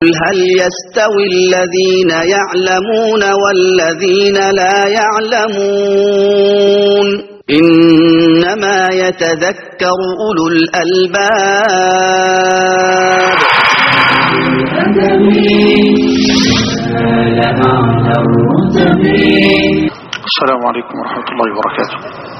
هل يستوي الذين يعلمون والذين لا يعلمون إنما يتذكر أولو الألباب. السلام عليكم ورحمة الله وبركاته.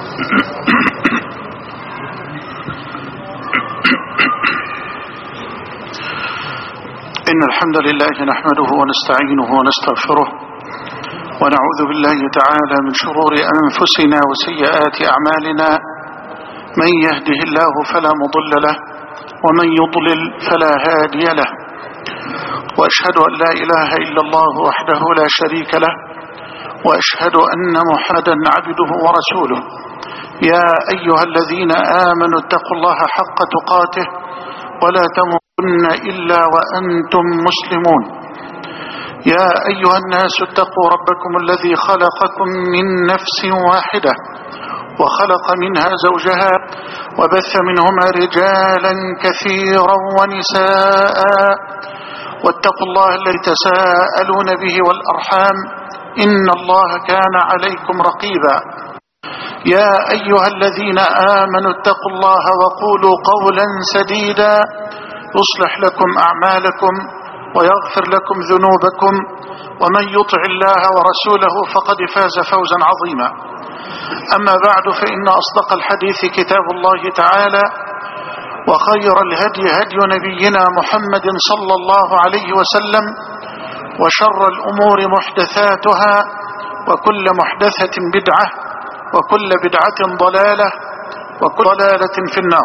إن الحمد لله نحمده ونستعينه ونستغفره ونعوذ بالله تعالى من شرور أنفسنا وسيئات أعمالنا. من يهده الله فلا مضل له ومن يضلل فلا هادي له، وأشهد أن لا إله إلا الله وحده لا شريك له، وأشهد أن محمدا عبده ورسوله. يا أيها الذين آمنوا اتقوا الله حق تقاته ولا تموتن إلا وأنتم مسلمون. يا أيها الناس اتقوا ربكم الذي خلقكم من نفس واحدة وخلق منها زوجها وبث منهما رجالا كثيرا ونساء، واتقوا الله الذي تساءلون به والأرحام إن الله كان عليكم رقيبا. يا أيها الذين آمنوا اتقوا الله وقولوا قولا سديدا يصلح لكم أعمالكم ويغفر لكم ذنوبكم، ومن يطع الله ورسوله فقد فاز فوزا عظيما. أما بعد، فإن أصدق الحديث كتاب الله تعالى، وخير الهدي هدي نبينا محمد صلى الله عليه وسلم، وشر الأمور محدثاتها، وكل محدثة بدعة، وكل بدعة ضلالة، وكل ضلالة في النار.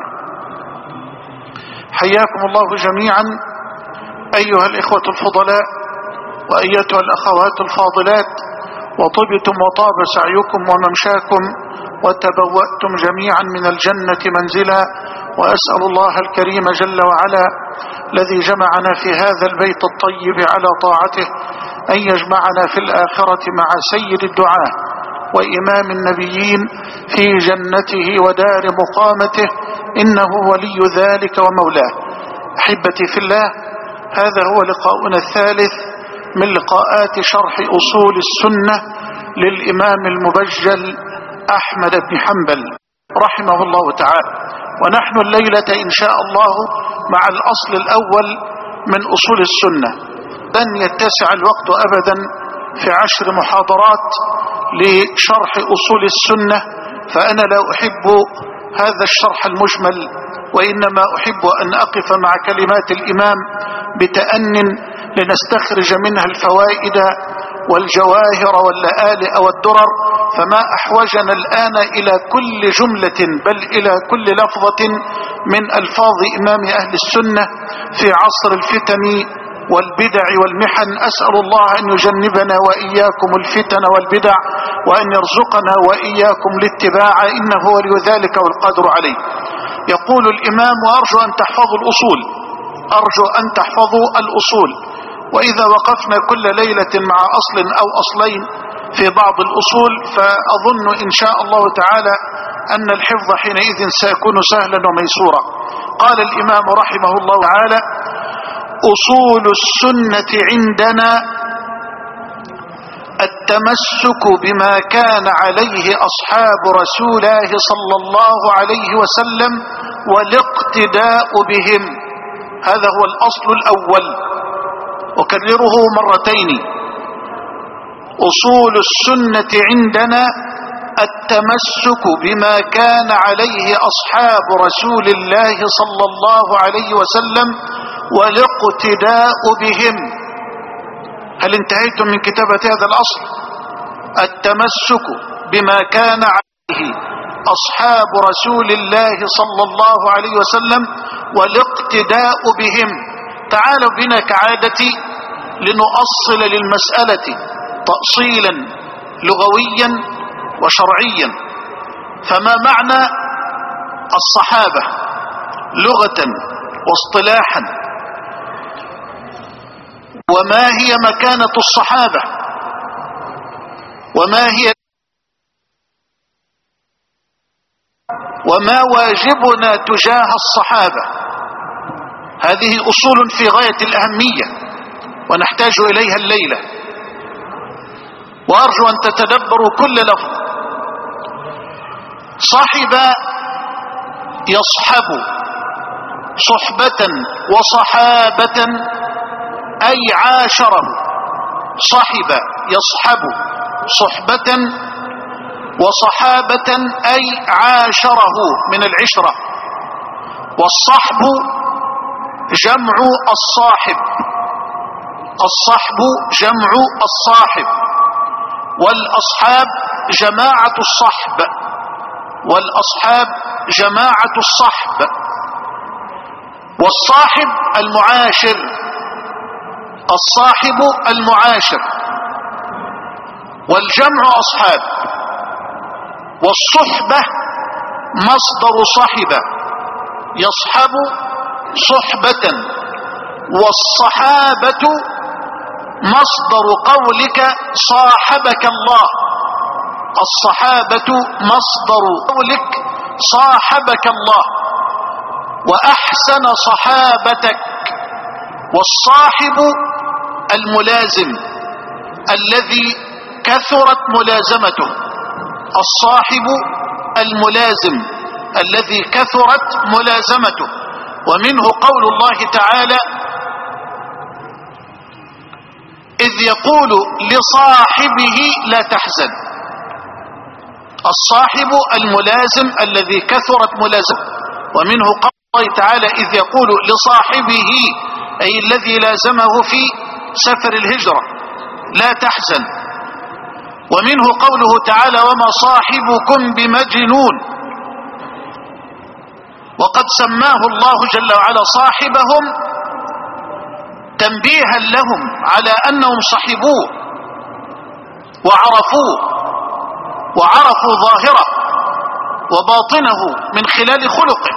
حياكم الله جميعا أيها الإخوة الفضلاء وأيتها الأخوات الفاضلات، وطبتم وطاب سعيكم وممشاكم وتبوأتم جميعا من الجنة منزلا. وأسأل الله الكريم جل وعلا الذي جمعنا في هذا البيت الطيب على طاعته أن يجمعنا في الآخرة مع سيد الدعاة وإمام النبيين في جنته ودار مقامته، إنه ولي ذلك ومولاه. أحبتي في الله، هذا هو لقاؤنا الثالث من لقاءات شرح أصول السنة للإمام المبجل أحمد بن حنبل رحمه الله تعالى. ونحن الليلة إن شاء الله مع الأصل الأول من أصول السنة. لن يتسع الوقت أبدا في 10 محاضرات لشرح أصول السنة، فأنا لا أحب هذا الشرح المجمل، وإنما أحب أن أقف مع كلمات الإمام بتأن لنستخرج منها الفوائد والجواهر واللآلئ والدرر. فما أحوجنا الآن إلى كل جملة بل إلى كل لفظة من ألفاظ إمام أهل السنة في عصر الفتن والبدع والمحن. أسأل الله أن يجنبنا وإياكم الفتن والبدع، وأن يرزقنا وإياكم الاتباع، إنه ولي ذلك والقادر عليه. يقول الإمام: وأرجو أن تحفظوا الأصول، أرجو أن تحفظوا الأصول. وإذا وقفنا كل ليلة مع أصل أو أصلين في بعض الأصول، فأظن إن شاء الله تعالى أن الحفظ حينئذ سيكون سهلا وميسورا. قال الإمام رحمه الله تعالى: أصول السنة عندنا التمسك بما كان عليه أصحاب رسول الله صلى الله عليه وسلم والاقتداء بهم. هذا هو الأصل الأول، أكرره مرتين. أصول السنة عندنا التمسك بما كان عليه أصحاب رسول الله صلى الله عليه وسلم والاقتداء بهم. هل انتهيتم من كتابة هذا الأصل؟ التمسك بما كان عليه أصحاب رسول الله صلى الله عليه وسلم والاقتداء بهم. تعالوا بنا كعادتي لنؤصل للمسألة تأصيلا لغويا وشرعيا. فما معنى الصحابة لغة واصطلاحا؟ وما هي مكانة الصحابة؟ وما واجبنا تجاه الصحابة؟ هذه أصول في غاية الأهمية. ونحتاج إليها الليلة، وأرجو أن تتدبروا كل لفظ. صحب يصحب صحبة وصحابة أي عاشره. صحب يصحب صحبة وصحابة أي عاشره من العشرة. والصحب جمع الصاحب، الصحب جمع الصاحب، والأصحاب جماعة الصحب، والأصحاب جماعة الصحب. والصاحب المعاشر، الصاحب المعاشر، والجمع أصحاب. والصحبة مصدر صحب يصحب صحبة. والصحابة مصدر قولك صاحبك الله، الصحابة مصدر قولك صاحبك الله وأحسن صحابتك. والصاحب الملازم الذي كثرت ملازمته، الصاحب الملازم الذي كثرت ملازمته. ومنه قول الله تعالى: إذ يقول لصاحبه لا تحزن. الصاحب الملازم الذي كثرت ملازمته. ومنه قول الله تعالى: إذ يقول لصاحبه أي الذي لازمه في سفر الهجرة لا تحزن. ومنه قوله تعالى: وما صاحبكم بمجنون. وقد سماه الله جل وعلا صاحبهم تنبيها لهم على أنهم صحبوه وعرفوه، وعرفوا ظاهره وباطنه من خلال خلقه،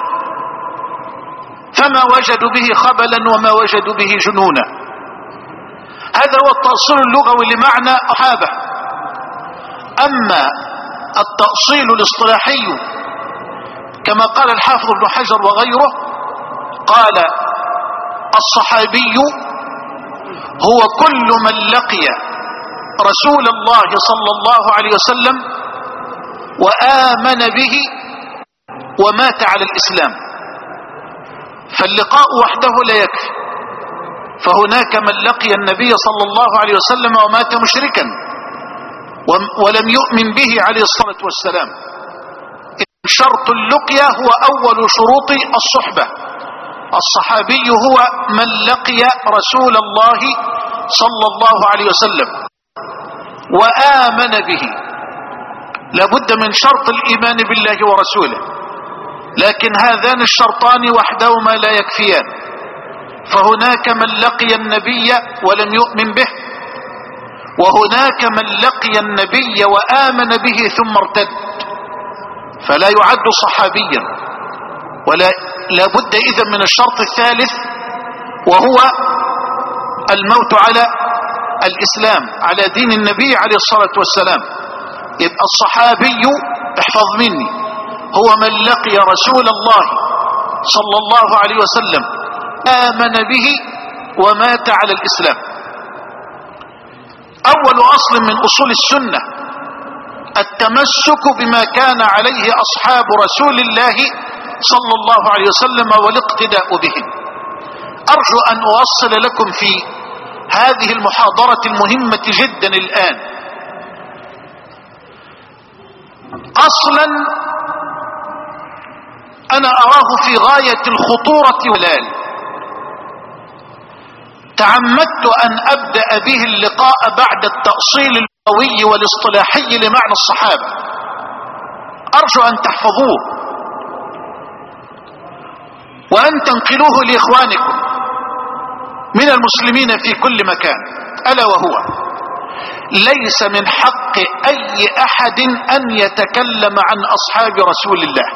فما وجدوا به خبلا وما وجدوا به جنونا. هذا هو التأصيل اللغوي لمعنى صحابة. أما التأصيل الاصطلاحي كما قال الحافظ ابن حجر وغيره، قال: الصحابي هو كل من لقي رسول الله صلى الله عليه وسلم وآمن به ومات على الإسلام. فاللقاء وحده لا يكفي، فهناك من لقي النبي صلى الله عليه وسلم ومات مشركا ولم يؤمن به عليه الصلاة والسلام. شرط اللقية هو أول شروط الصحبة. الصحابي هو من لقي رسول الله صلى الله عليه وسلم وآمن به. لابد من شرط الإيمان بالله ورسوله، لكن هذان الشرطان وحدهما لا يكفيان. فهناك من لقي النبي ولم يؤمن به، وهناك من لقي النبي وآمن به ثم ارتد، فلا يعد صحابيا. ولا بد إذن من الشرط الثالث، وهو الموت على الإسلام، على دين النبي عليه الصلاة والسلام. يبقى الصحابي، احفظ مني، هو من لقي رسول الله صلى الله عليه وسلم آمن به ومات على الإسلام. أول أصل من أصول السنة التمسك بما كان عليه أصحاب رسول الله صلى الله عليه وسلم والاقتداء بهم. أرجو أن أوصل لكم في هذه المحاضرة المهمة جدا الآن أصلا أنا أراه في غاية الخطورة واللال. تعمدت أن أبدأ به اللقاء بعد التأصيل اللغوي والاصطلاحي لمعنى الصحابة. أرجو أن تحفظوه وأن تنقلوه لإخوانكم من المسلمين في كل مكان. ألا وهو: ليس من حق أي أحد أن يتكلم عن أصحاب رسول الله.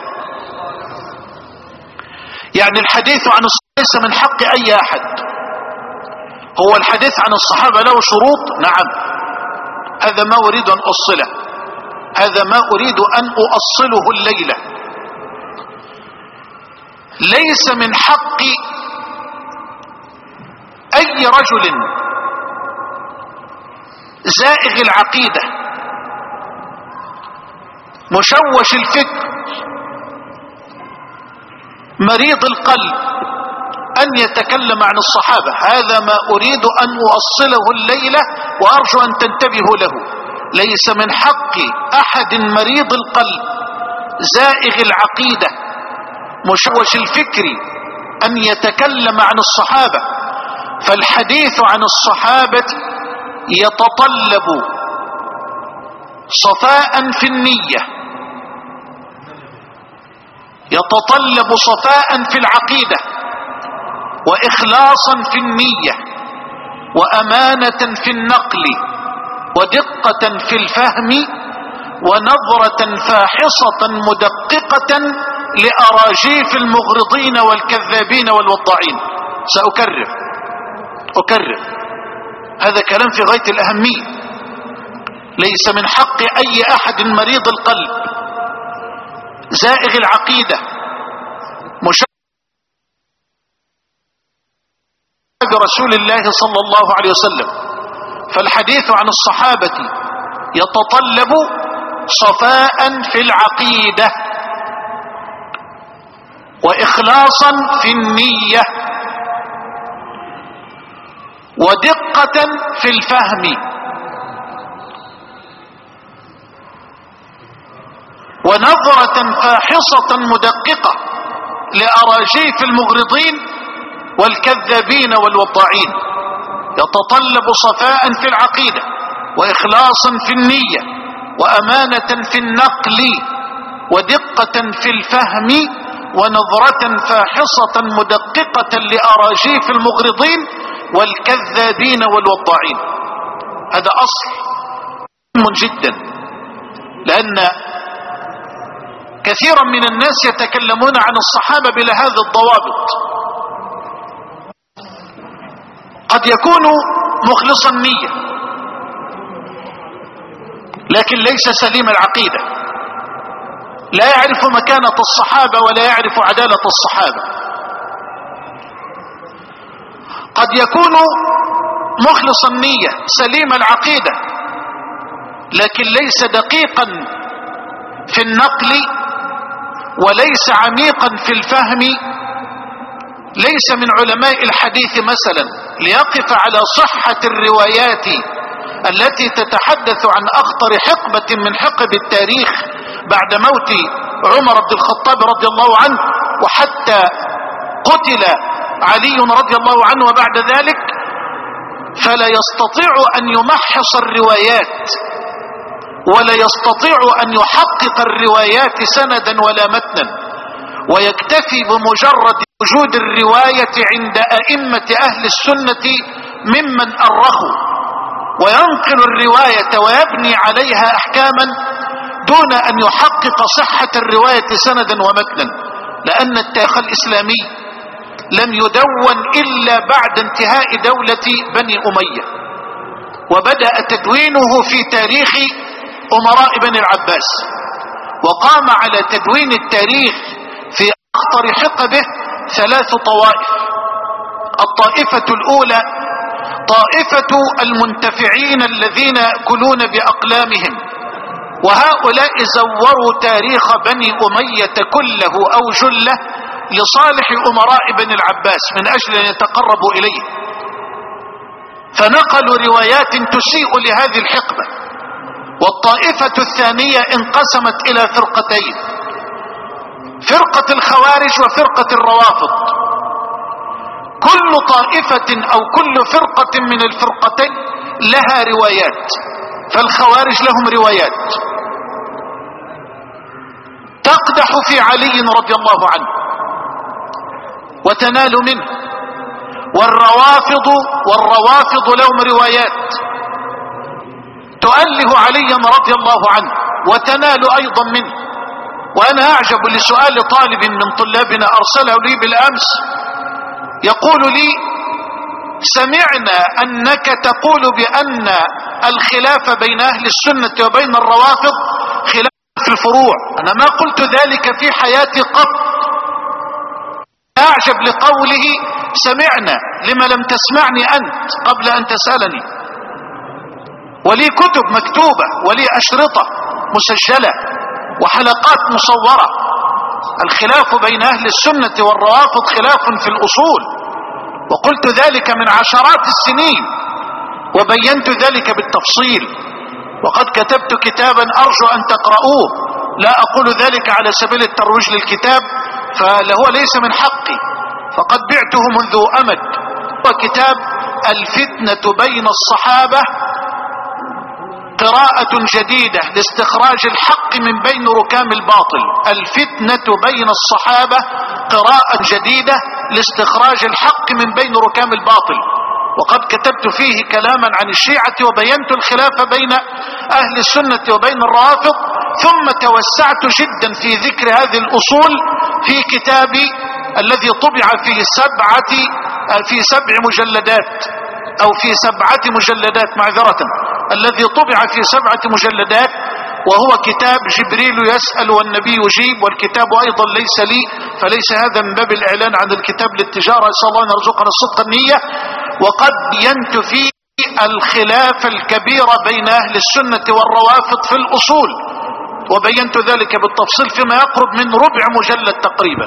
يعني الحديث عن الصحابة ليس من حق أي أحد. هو الحديث عن الصحابة له شروط، نعم، هذا ما أريد أن أصله، هذا ما أريد أن أؤصله الليلة. ليس من حق أي رجل زائغ العقيدة، مشوش الفكر، مريض القلب، أن يتكلم عن الصحابة. هذا ما أريد أن أوصله الليلة وأرجو أن تنتبهوا له. ليس من حق أحد مريض القلب زائغ العقيدة مشوش الفكر أن يتكلم عن الصحابة، فالحديث عن الصحابة يتطلب صفاء في النية، يتطلب صفاء في العقيدة، وإخلاصا في النية، وأمانة في النقل، ودقة في الفهم، ونظرة فاحصة مدققة لأراجيف المغرضين والكذابين والوضاعين. أكرر هذا كلام في غاية الأهمية. ليس من حق أي أحد مريض القلب زائغ العقيدة برسول الله صلى الله عليه وسلم، فالحديث عن الصحابة يتطلب صفاء في العقيدة، وإخلاصا في النية، ودقة في الفهم، ونظرة فاحصة مدققة لأراجيف المغرضين والكذابين والوضاعين. يتطلب صفاء في العقيدة، وإخلاصا في النية، وأمانة في النقل، ودقة في الفهم، ونظرة فاحصة مدققة لأراجيف المغرضين والكذابين والوضاعين. هذا أصل مهم جدا، لأن كثيرا من الناس يتكلمون عن الصحابة بلا هذه الضوابط. قد يكون مخلص النية لكن ليس سليم العقيدة، لا يعرف مكانة الصحابة ولا يعرف عدالة الصحابة. قد يكون مخلص النية سليم العقيدة لكن ليس دقيقا في النقل، وليس عميقا في الفهم، ليس من علماء الحديث مثلا ليقف على صحة الروايات التي تتحدث عن أخطر حقبة من حقب التاريخ بعد موت عمر بن الخطاب رضي الله عنه، وحتى قتل علي رضي الله عنه وبعد ذلك، فلا يستطيع أن يمحص الروايات، ولا يستطيع أن يحقق الروايات سندا ولا متنا، ويكتفي بمجرد وجود الرواية عند أئمة أهل السنة ممن أرخوا، وينقل الرواية ويبني عليها أحكاما دون أن يحقق صحة الرواية سندا ومتنا، لأن التاريخ الإسلامي لم يدون إلا بعد انتهاء دولة بني أمية، وبدأ تدوينه في تاريخ أمراء بني العباس، وقام على تدوين التاريخ في أخطر حقبه 3 طوائف. الطائفة الأولى طائفة المنتفعين الذين يأكلون بأقلامهم، وهؤلاء زوروا تاريخ بني أمية كله أو جله لصالح أمراء بني العباس من أجل أن يتقربوا إليه، فنقلوا روايات تسيء لهذه الحقبة. والطائفة الثانية انقسمت إلى فرقتين، فرقة الخوارج وفرقة الروافض. كل طائفة أو كل فرقة من الفرقتين لها روايات، فالخوارج لهم روايات تقدح في علي رضي الله عنه وتنال منه، والروافض لهم روايات تؤله عليا رضي الله عنه وتنال أيضا منه. وأنا أعجب لسؤال طالب من طلابنا أرسله لي بالأمس، يقول لي: سمعنا أنك تقول بأن الخلاف بين أهل السنة وبين الروافض خلاف في الفروع. أنا ما قلت ذلك في حياتي قط. أعجب لقوله سمعنا، لما لم تسمعني أنت قبل أن تسألني؟ ولي كتب مكتوبة، ولي أشرطة مسجلة وحلقات مصورة. الخلاف بين أهل السنة والروافض خلاف في الأصول، وقلت ذلك من عشرات السنين وبينت ذلك بالتفصيل، وقد كتبت كتابا أرجو أن تقرؤوه. لا أقول ذلك على سبيل الترويج للكتاب، فهو ليس من حقي، فقد بعته منذ أمد. وكتاب الفتنة بين الصحابة قراءة جديدة لاستخراج الحق من بين ركام الباطل. الفتنة بين الصحابة قراءة جديدة لاستخراج الحق من بين ركام الباطل. وقد كتبت فيه كلاما عن الشيعة وبينت الخلاف بين أهل السنة وبين الروافض، ثم توسعت جدا في ذكر هذه الأصول في كتابي الذي طبع في 7 مجلدات أو في 7 مجلدات معذرة، الذي طبع في 7 مجلدات، وهو كتاب جبريل يسأل والنبي يجيب. والكتاب أيضا ليس لي، فليس هذا من باب الإعلان عن الكتاب للتجارة، أسأل الله أن يرزقنا الصدق النية. وقد بينت فيه الخلاف الكبير بين أهل السنة والروافض في الأصول، وبينت ذلك بالتفصيل فيما يقرب من ربع مجلد تقريبا.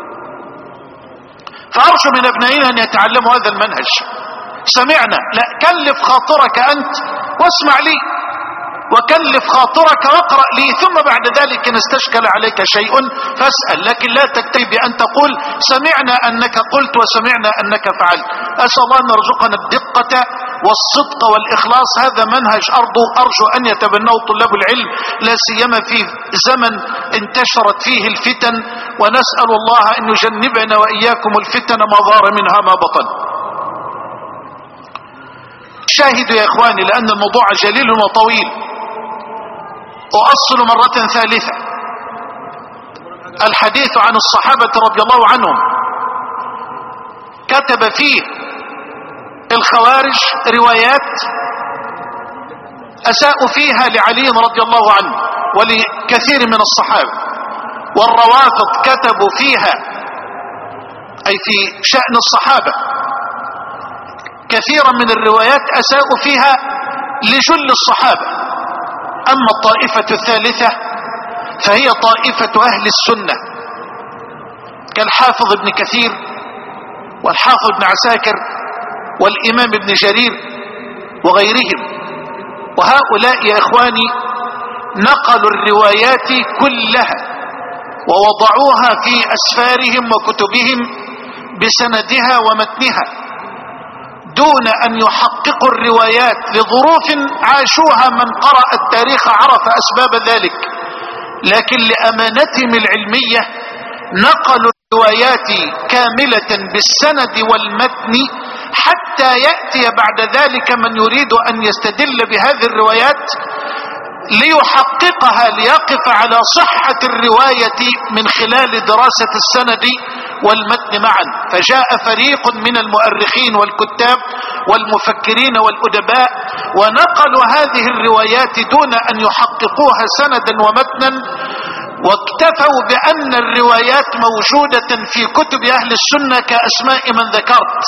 فأرجو من أبنائنا أن يتعلموا هذا المنهج. سمعنا، لا، كلف خاطرك أنت واسمع لي، وكلف خاطرك واقرأ لي، ثم بعد ذلك إن استشكل عليك شيء فاسأل، لكن لا تكتفي بأن تقول سمعنا أنك قلت وسمعنا أنك فعلت. أسأل الله أن يرزقنا الدقة والصدق والإخلاص. هذا منهج أرجو أن يتبناه طلاب العلم، لا سيما في زمن انتشرت فيه الفتن، ونسأل الله أن يجنبنا وإياكم الفتن ما ظهر منها ما بطن. شاهدوا يا إخواني، لأن الموضوع جليل وطويل. أؤصل مرة ثالثة الحديث عن الصحابة رضي الله عنهم. كتب فيه الخوارج روايات أساءوا فيها لعلي رضي الله عنه ولكثير من الصحابة، والروافض كتبوا فيها أي في شأن الصحابة كثيرا من الروايات أساءوا فيها لجل الصحابة. أما الطائفة الثالثة فهي طائفة أهل السنة كالحافظ ابن كثير والحافظ ابن عساكر والإمام ابن جرير وغيرهم. وهؤلاء يا إخواني نقلوا الروايات كلها ووضعوها في أسفارهم وكتبهم بسندها ومتنها، دون أن يحققوا الروايات لظروف عاشوها. من قرأ التاريخ عرف أسباب ذلك، لكن لأمانتهم العلمية نقلوا الروايات كاملة بالسند والمتن، حتى يأتي بعد ذلك من يريد أن يستدل بهذه الروايات ليحققها، ليقف على صحة الرواية من خلال دراسة السند والمتن معا. فجاء فريق من المؤرخين والكتاب والمفكرين والأدباء ونقلوا هذه الروايات دون أن يحققوها سندا ومتنا، واكتفوا بأن الروايات موجودة في كتب أهل السنة كأسماء من ذكرت،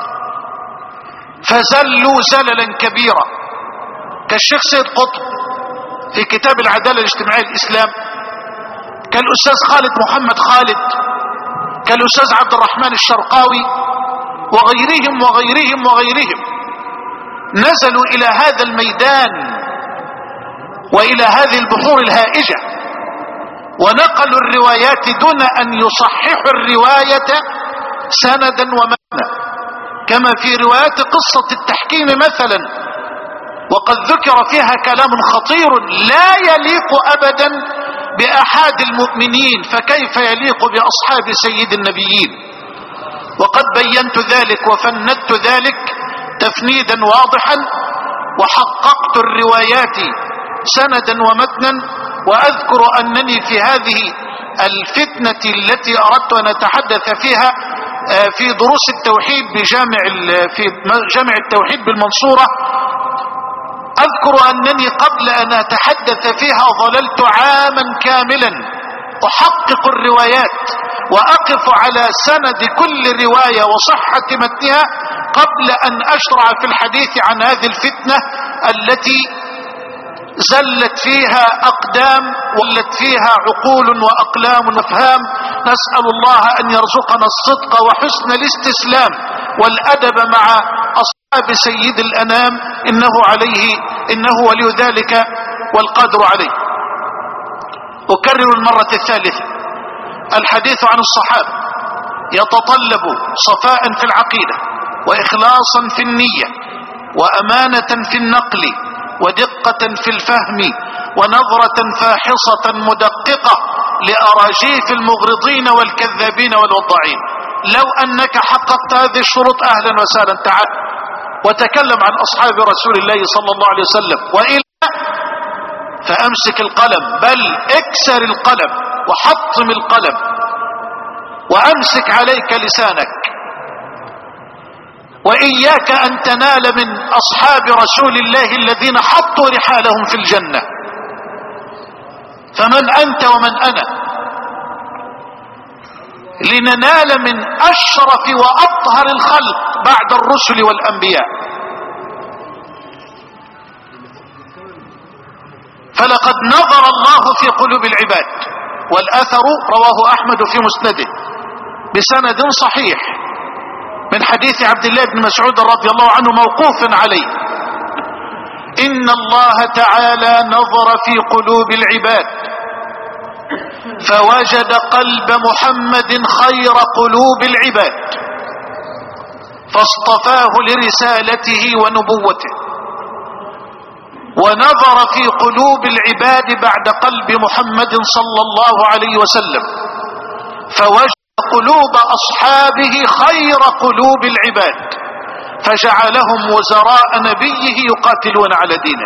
فزلوا زللا كبيرا، كالشيخ سيد قطب في كتاب العدالة الاجتماعية الإسلام، كالأستاذ خالد محمد خالد، كالأستاذ عبد الرحمن الشرقاوي وغيرهم وغيرهم وغيرهم. نزلوا إلى هذا الميدان وإلى هذه البحور الهائجة ونقلوا الروايات دون أن يصححوا الرواية سندا ومتنا، كما في روايات قصة التحكيم مثلا، وقد ذكر فيها كلام خطير لا يليق أبدا بأحد المؤمنين، فكيف يليق بأصحاب سيد النبيين؟ وقد بينت ذلك وفندت ذلك تفنيدا واضحا، وحققت الروايات سندا ومتنا. وأذكر أنني في هذه الفتنة التي أردت أن أتحدث فيها في دروس التوحيد في جامع التوحيد بالمنصورة، أذكر أنني قبل أن أتحدث فيها ظللت عاما كاملا أحقق الروايات وأقف على سند كل رواية وصحة متنها قبل أن أشرع في الحديث عن هذه الفتنة التي زلت فيها أقدام ولت فيها عقول وأقلام وأفهام. نسأل الله أن يرزقنا الصدق وحسن الاستسلام والأدب مع أصحاب سيد الأنام، إنه ولي ذلك والقادر عليه. أكرر المرة الثالثة: الحديث عن الصحابة يتطلب صفاء في العقيدة وإخلاصا في النية وأمانة في النقل ودقة في الفهم ونظرة فاحصة مدققة لأراجيف المغرضين والكذابين والوضاعين. لو أنك حققت هذه الشروط أهلا وسهلا، تعال وتكلم عن أصحاب رسول الله صلى الله عليه وسلم، وإلا فأمسك القلم، بل اكسر القلم وحطم القلم وأمسك عليك لسانك. وإياك أن تنال من أصحاب رسول الله الذين حطوا رحالهم في الجنة. فمن أنت ومن أنا لننال من أشرف وأطهر الخلق بعد الرسل والأنبياء؟ فلقد نظر الله في قلوب العباد، والأثر رواه أحمد في مسنده بسند صحيح من حديث عبد الله بن مسعود رضي الله عنه موقوف عليه: إن الله تعالى نظر في قلوب العباد فوجد قلب محمد خير قلوب العباد فاصطفاه لرسالته ونبوته، ونظر في قلوب العباد بعد قلب محمد صلى الله عليه وسلم فوجد قلوب أصحابه خير قلوب العباد فجعلهم وزراء نبيه يقاتلون على دينه.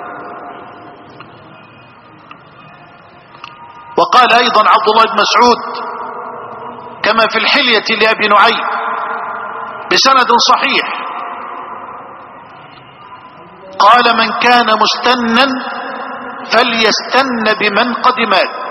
وقال أيضا عبد الله بن مسعود كما في الحلية لأبي نعيم بسند صحيح، قال: من كان مستنا فليستن بمن قد مات،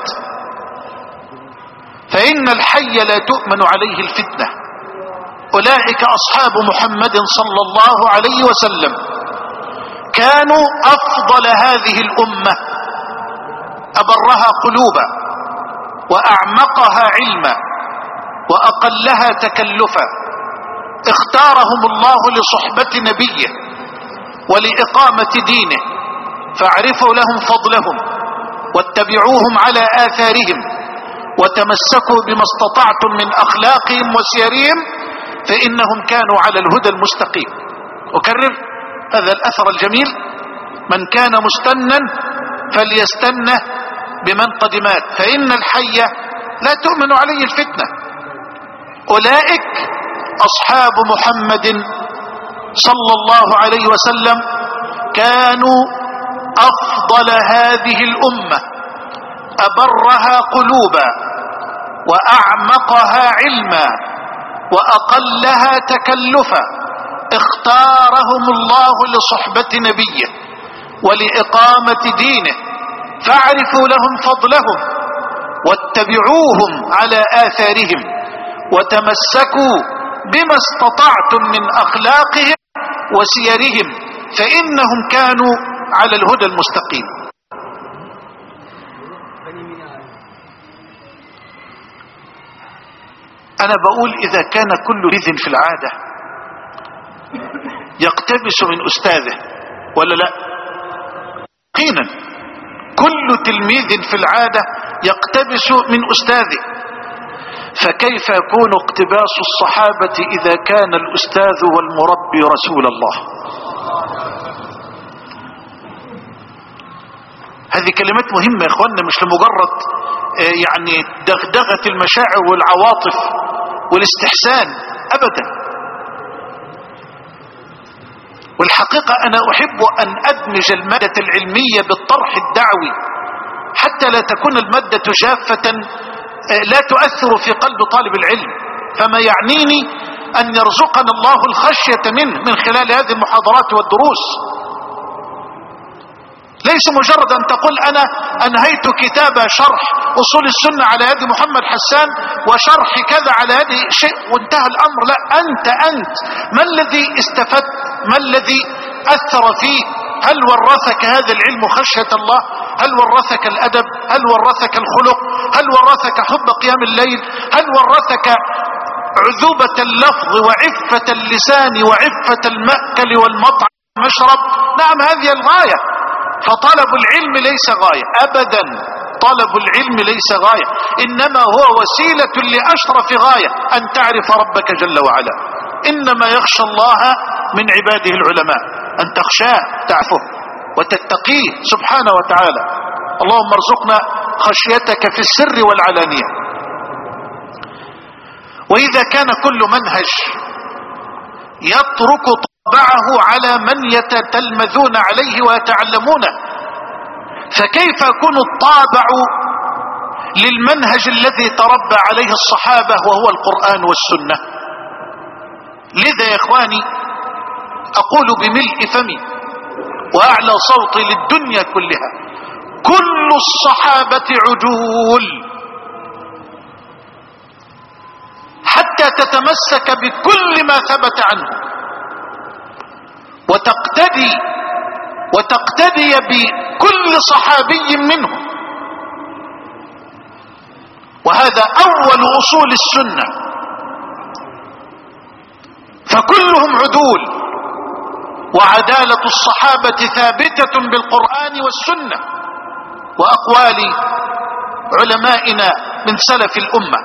فإن الحي لا تؤمن عليه الفتنة. أولئك أصحاب محمد صلى الله عليه وسلم، كانوا أفضل هذه الأمة، أبرها قلوبا وأعمقها علما وأقلها تكلفا. اختارهم الله لصحبة نبيه ولإقامة دينه، فاعرفوا لهم فضلهم واتبعوهم على آثارهم وتمسكوا بما استطعتم من أخلاقهم وسيرهم، فإنهم كانوا على الهدى المستقيم. أكرر هذا الأثر الجميل: من كان مستنا فليستنه بمن قد مات، فإن الحي لا تؤمن عليه الفتنة. أولئك أصحاب محمد صلى الله عليه وسلم، كانوا أفضل هذه الأمة، أبرها قلوبا وأعمقها علما وأقلها تكلفا. اختارهم الله لصحبة نبيه ولإقامة دينه، فاعرفوا لهم فضلهم واتبعوهم على آثارهم وتمسكوا بما استطعتم من أخلاقهم وسيرهم، فإنهم كانوا على الهدى المستقيم. أنا بقول إذا كان كل إذن في العادة يقتبس من أستاذه ولا لا؟ يقينا كل تلميذ في العادة يقتبس من أستاذه، فكيف يكون اقتباس الصحابة إذا كان الأستاذ والمربي رسول الله؟ هذه كلمات مهمة يا إخواننا، مش لمجرد يعني دغدغة المشاعر والعواطف والاستحسان أبدا. والحقيقة أنا أحب أن أدمج المادة العلمية بالطرح الدعوي حتى لا تكون المادة جافة لا تؤثر في قلب طالب العلم. فما يعنيني أن يرزقنا الله الخشية منه من خلال هذه المحاضرات والدروس، ليس مجرد أن تقول أنا أنهيت كتاب شرح أصول السنة على يد محمد حسان وشرح كذا على يد شيء وانتهى الأمر. لا، أنت ما الذي استفدت؟ ما الذي أثر فيك؟ هل ورثك هذا العلم خشية الله؟ هل ورثك الأدب؟ هل ورثك الخلق؟ هل ورثك حب قيام الليل؟ هل ورثك عذوبة اللفظ وعفة اللسان وعفة المأكل والمطعم والمشرب؟ نعم، هذه الغاية. فطلب العلم ليس غاية أبدا، طلب العلم ليس غاية، إنما هو وسيلة لأشرف غاية، أن تعرف ربك جل وعلا. إنما يخشى الله من عباده العلماء، أن تخشاه تعفه وتتقيه سبحانه وتعالى. اللهم ارزقنا خشيتك في السر والعلانية. وإذا كان كل منهج يترك طبعه على من يتتلمذون عليه ويتعلمونه، فكيف يكون الطابع للمنهج الذي تربى عليه الصحابة وهو القرآن والسنة؟ لذا يا إخواني أقول بملء فمي وأعلى صوتي للدنيا كلها: كل الصحابة عدول، حتى تتمسك بكل ما ثبت عنه وتقتدي بكل صحابي منهم. وهذا أول أصول السنة، فكلهم عدول، وعدالة الصحابة ثابتة بالقرآن والسنة وأقوال علمائنا من سلف الأمة.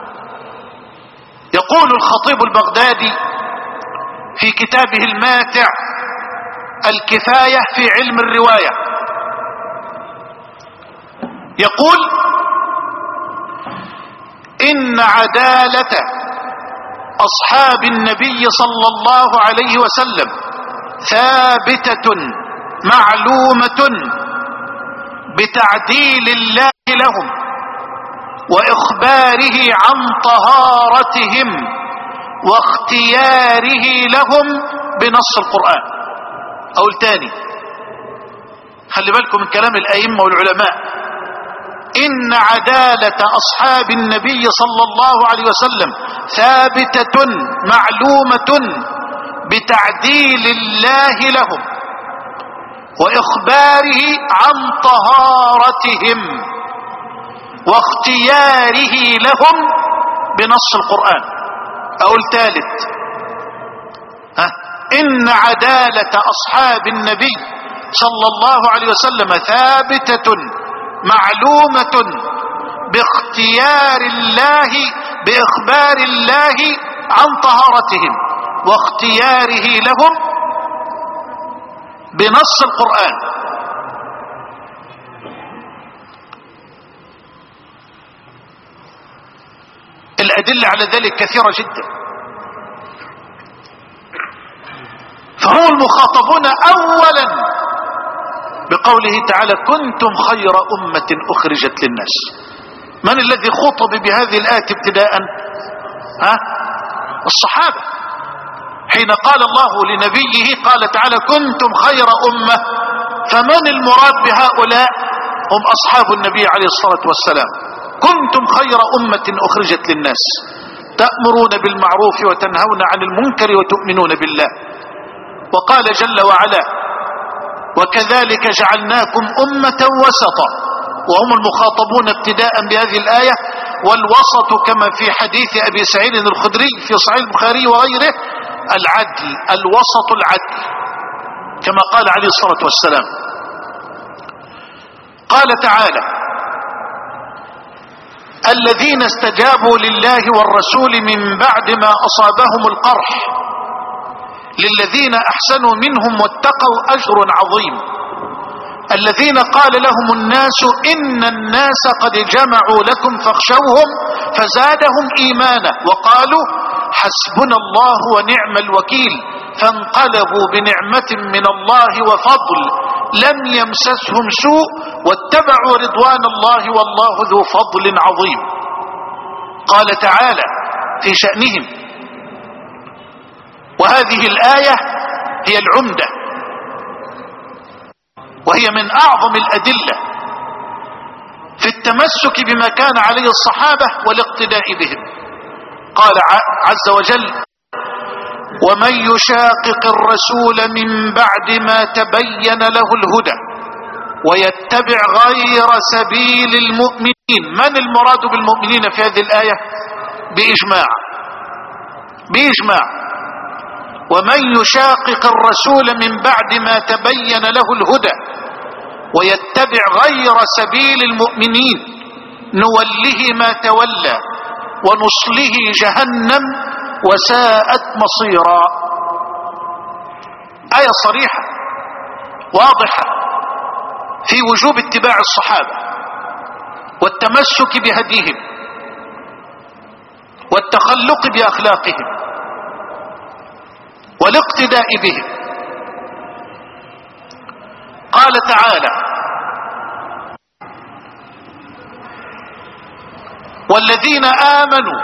يقول الخطيب البغدادي في كتابه الماتع الكفاية في علم الرواية، يقول: إن عدالة أصحاب النبي صلى الله عليه وسلم ثابتة معلومة بتعديل الله لهم وإخباره عن طهارتهم واختياره لهم بنص القرآن. أو الثاني، خلي بالكم من كلام الأئمة والعلماء: إن عدالة أصحاب النبي صلى الله عليه وسلم ثابتة معلومة بتعديل الله لهم وإخباره عن طهارتهم واختياره لهم بنص القرآن. أو الثالث: إن عدالة أصحاب النبي صلى الله عليه وسلم ثابتة معلومة باختيار الله بإخبار الله عن طهارتهم واختياره لهم بنص القرآن. الأدلة على ذلك كثيرة جدا، فهم المخاطبون أولا بقوله تعالى: كنتم خير أمة أخرجت للناس. من الذي خطب بهذه الآية ابتداء؟ الصحابة. حين قال الله لنبيه قال تعالى: كنتم خير أمة، فمن المراد بهؤلاء؟ هم أصحاب النبي عليه الصلاة والسلام. كنتم خير أمة أخرجت للناس تأمرون بالمعروف وتنهون عن المنكر وتؤمنون بالله. وقال جل وعلا: وكذلك جعلناكم أمة وسطا. وهم المخاطبون ابتداء بهذه الآية. والوسط كما في حديث أبي سعيد الخدري في صحيح البخاري وغيره: العدل، الوسط العدل، كما قال عليه الصلاة والسلام. قال تعالى: الذين استجابوا لله والرسول من بعد ما أصابهم القرح للذين أحسنوا منهم واتقوا أجر عظيم. الذين قال لهم الناس إن الناس قد جمعوا لكم فاخشوهم فزادهم إيمانا وقالوا حسبنا الله ونعم الوكيل فانقلبوا بنعمة من الله وفضل لم يمسسهم سوء واتبعوا رضوان الله والله ذو فضل عظيم. قال تعالى في شأنهم، وهذه الآية هي العمدة وهي من أعظم الأدلة في التمسك بما كان عليه الصحابة والاقتداء بهم. قال عز وجل: ومن يشاقق الرسول من بعد ما تبين له الهدى ويتبع غير سبيل المؤمنين. من المراد بالمؤمنين في هذه الآية؟ بإجماع. ومن يشاقق الرسول من بعد ما تبين له الهدى ويتبع غير سبيل المؤمنين نوله ما تولى ونصله جهنم وساءت مصيرا. آية صريحة واضحة في وجوب اتباع الصحابة والتمسك بهديهم والتخلق بأخلاقهم والاقتداء بهم. قال تعالى: والذين آمنوا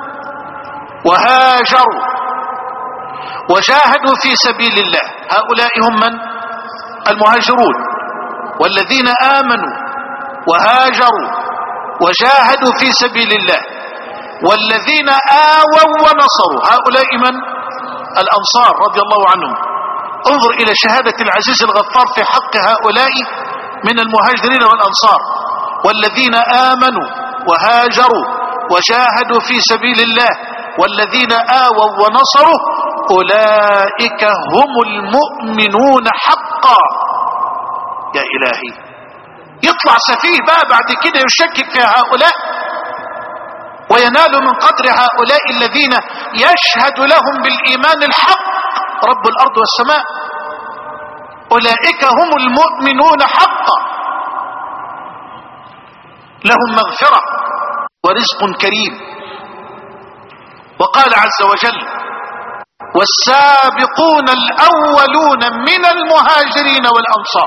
وهاجروا وجاهدوا في سبيل الله، هؤلاء هم من؟ المهاجرون. والذين آمنوا وهاجروا وجاهدوا في سبيل الله. والذين آووا ونصروا، هؤلاء من؟ الأنصار رضي الله عنهم. انظر إلى شهادة العزيز الغفار في حق هؤلاء من المهاجرين والأنصار: والذين آمنوا وهاجروا وجاهدوا في سبيل الله والذين آووا ونصروا أولئك هم المؤمنون حقا. يا إلهي، يطلع سفيه بقى بعد كده يشكك في هؤلاء وينال من قدر هؤلاء الذين يشهد لهم بالإيمان الحق رب الأرض والسماء. أولئك هم المؤمنون حقا، لهم مغفرة ورزق كريم. وقال عز وجل: والسابقون الأولون من المهاجرين والأنصار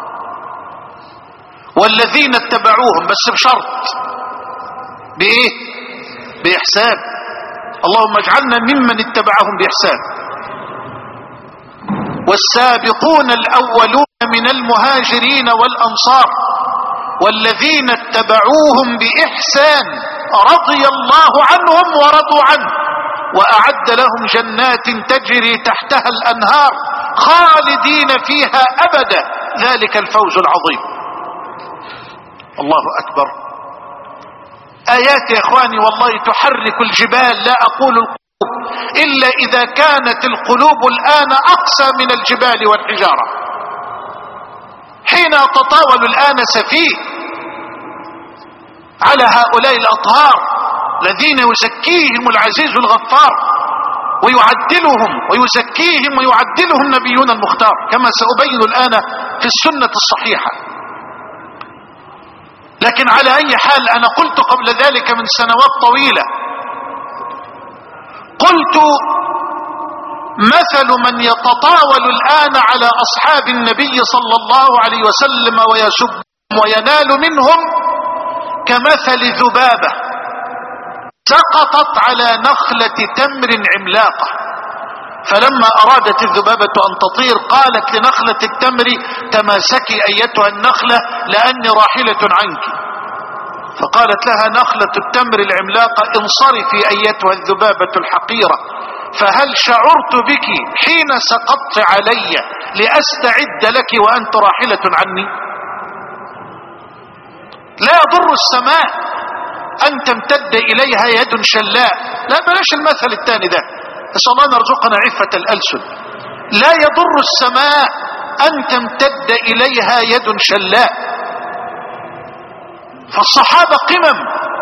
والذين اتبعوهم، بس بشرط، بإيه؟ بإحسان. اللهم اجعلنا ممن اتبعهم بإحسان. والسابقون الأولون من المهاجرين والأنصار والذين اتبعوهم بإحسان رضي الله عنهم ورضوا عنه وأعد لهم جنات تجري تحتها الأنهار خالدين فيها أبدا ذلك الفوز العظيم. الله أكبر. آيات يا إخواني والله تحرك الجبال، لا أقول القلوب إلا إذا كانت القلوب الآن أقسى من الجبال والحجارة. حين يتطاول الآن سفيه على هؤلاء الأطهار الذين يزكيهم العزيز الغفار ويعدلهم ويزكيهم ويعدلهم نبينا المختار كما سأبين الآن في السنة الصحيحة. لكن على أي حال، أنا قلت قبل ذلك من سنوات طويلة، قلت مثل من يتطاول الآن على أصحاب النبي صلى الله عليه وسلم ويسبهم وينال منهم كمثل ذبابة سقطت على نخلة تمر عملاقة، فلما أرادت الذبابة أن تطير قالت لنخلة التمر: تماسكي أيتها النخلة لأني راحلة عنك. فقالت لها نخلة التمر العملاقة: انصرفي أيتها الذبابة الحقيرة، فهل شعرت بك حين سقطت علي لأستعد لك وأنت راحلة عني؟ لا يضر السماء أن تمتد إليها يد شلاء. لا، بلاش المثل الثاني ده، نسأل الله أن يرزقنا عفة الألسن. لا يضر السماء أن تمتد إليها يد شلاء. فالصحابة قمم،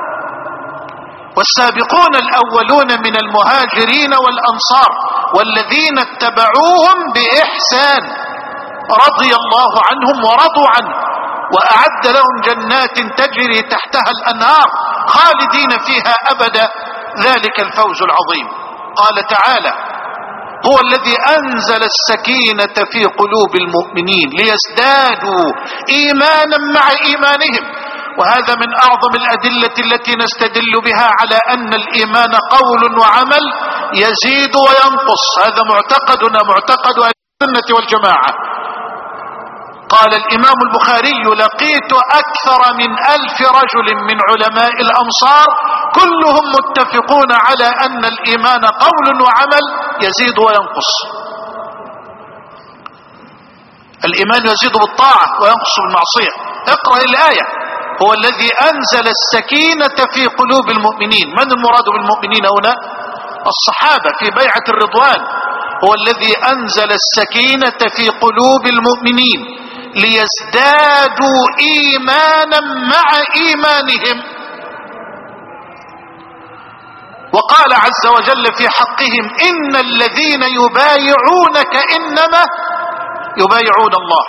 والسابقون الأولون من المهاجرين والأنصار والذين اتبعوهم بإحسان رضي الله عنهم ورضوا عنه وأعد لهم جنات تجري تحتها الأنهار خالدين فيها أبدا ذلك الفوز العظيم. قال تعالى: هو الذي أنزل السكينة في قلوب المؤمنين ليزدادوا إيمانا مع إيمانهم. وهذا من أعظم الأدلة التي نستدل بها على أن الإيمان قول وعمل يزيد وينقص. هذا معتقدنا، معتقد أهل السنة والجماعة. قال الإمام البخاري: لقيت أكثر من 1000 رجل من علماء الأمصار كلهم متفقون على أن الإيمان قول وعمل يزيد وينقص. الإيمان يزيد بالطاعة وينقص بالمعصية. اقرأ الآية: هو الذي أنزل السكينة في قلوب المؤمنين. من المراد بالمؤمنين هنا؟ الصحابة في بيعة الرضوان. هو الذي أنزل السكينة في قلوب المؤمنين ليزدادوا إيمانا مع إيمانهم. وقال عز وجل في حقهم: إن الذين يبايعونك إنما يبايعون الله.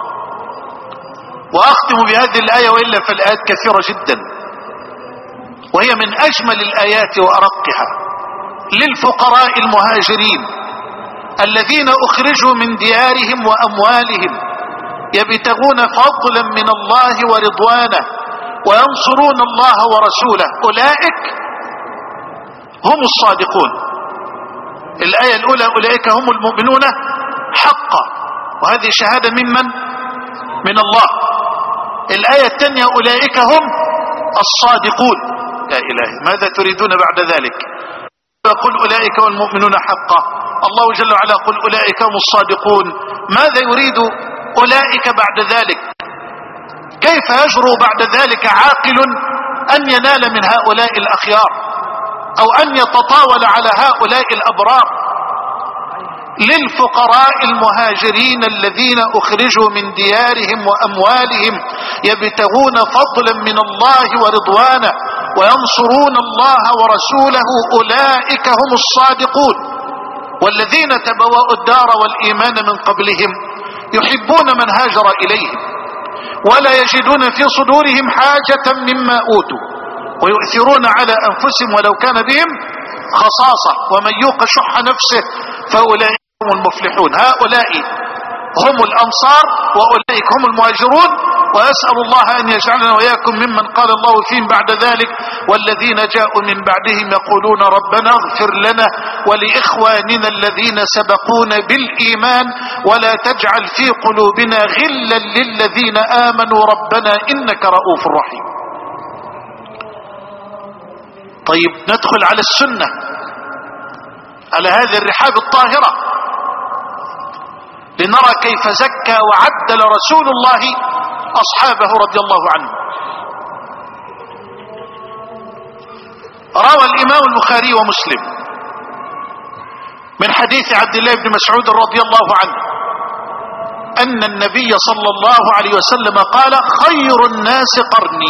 وأختم بهذه الآية، وإلا فالآيات كثيرة جدا، وهي من أجمل الآيات وأرقها. للفقراء المهاجرين الذين أخرجوا من ديارهم وأموالهم يبتغون فضلا من الله ورضوانه وينصرون الله ورسوله أولئك هم الصادقون. الآية الأولى: أولئك هم المؤمنون حقا، وهذه شهادة ممن؟ من الله. الآية الثانية: أولئك هم الصادقون. لا إله، ماذا تريدون بعد ذلك؟ يقول أولئك هم المؤمنون حقا، الله جل وعلا يقول أولئك هم الصادقون. ماذا يريد أولئك بعد ذلك؟ كيف يجرؤ بعد ذلك عاقل أن ينال من هؤلاء الأخيار أو أن يتطاول على هؤلاء الأبرار؟ للفقراء المهاجرين الذين أخرجوا من ديارهم وأموالهم يبتغون فضلا من الله ورضوانه وينصرون الله ورسوله أولئك هم الصادقون. والذين تبوأوا الدار والإيمان من قبلهم يحبون من هاجر إليهم ولا يجدون في صدورهم حاجة مما أوتوا ويؤثرون على أنفسهم ولو كان بهم خصاصة ومن يوق شح نفسه فأولئك هم المفلحون. هؤلاء هم الأنصار وأولئك هم المهاجرون، وأسأل الله أن يجعلنا وإياكم ممن قال الله فيهم بعد ذلك: والذين جاءوا من بعدهم يقولون ربنا اغفر لنا ولإخواننا الذين سبقونا بالإيمان ولا تجعل في قلوبنا غلا للذين آمنوا ربنا إنك رؤوف رحيم. طيب، ندخل على السنة، على هذه الرحاب الطاهرة، لنرى كيف زكى وعدل رسول الله أصحابه رضي الله عنه. روى الإمام البخاري ومسلم من حديث عبد الله بن مسعود رضي الله عنه أن النبي صلى الله عليه وسلم قال: خير الناس قرني.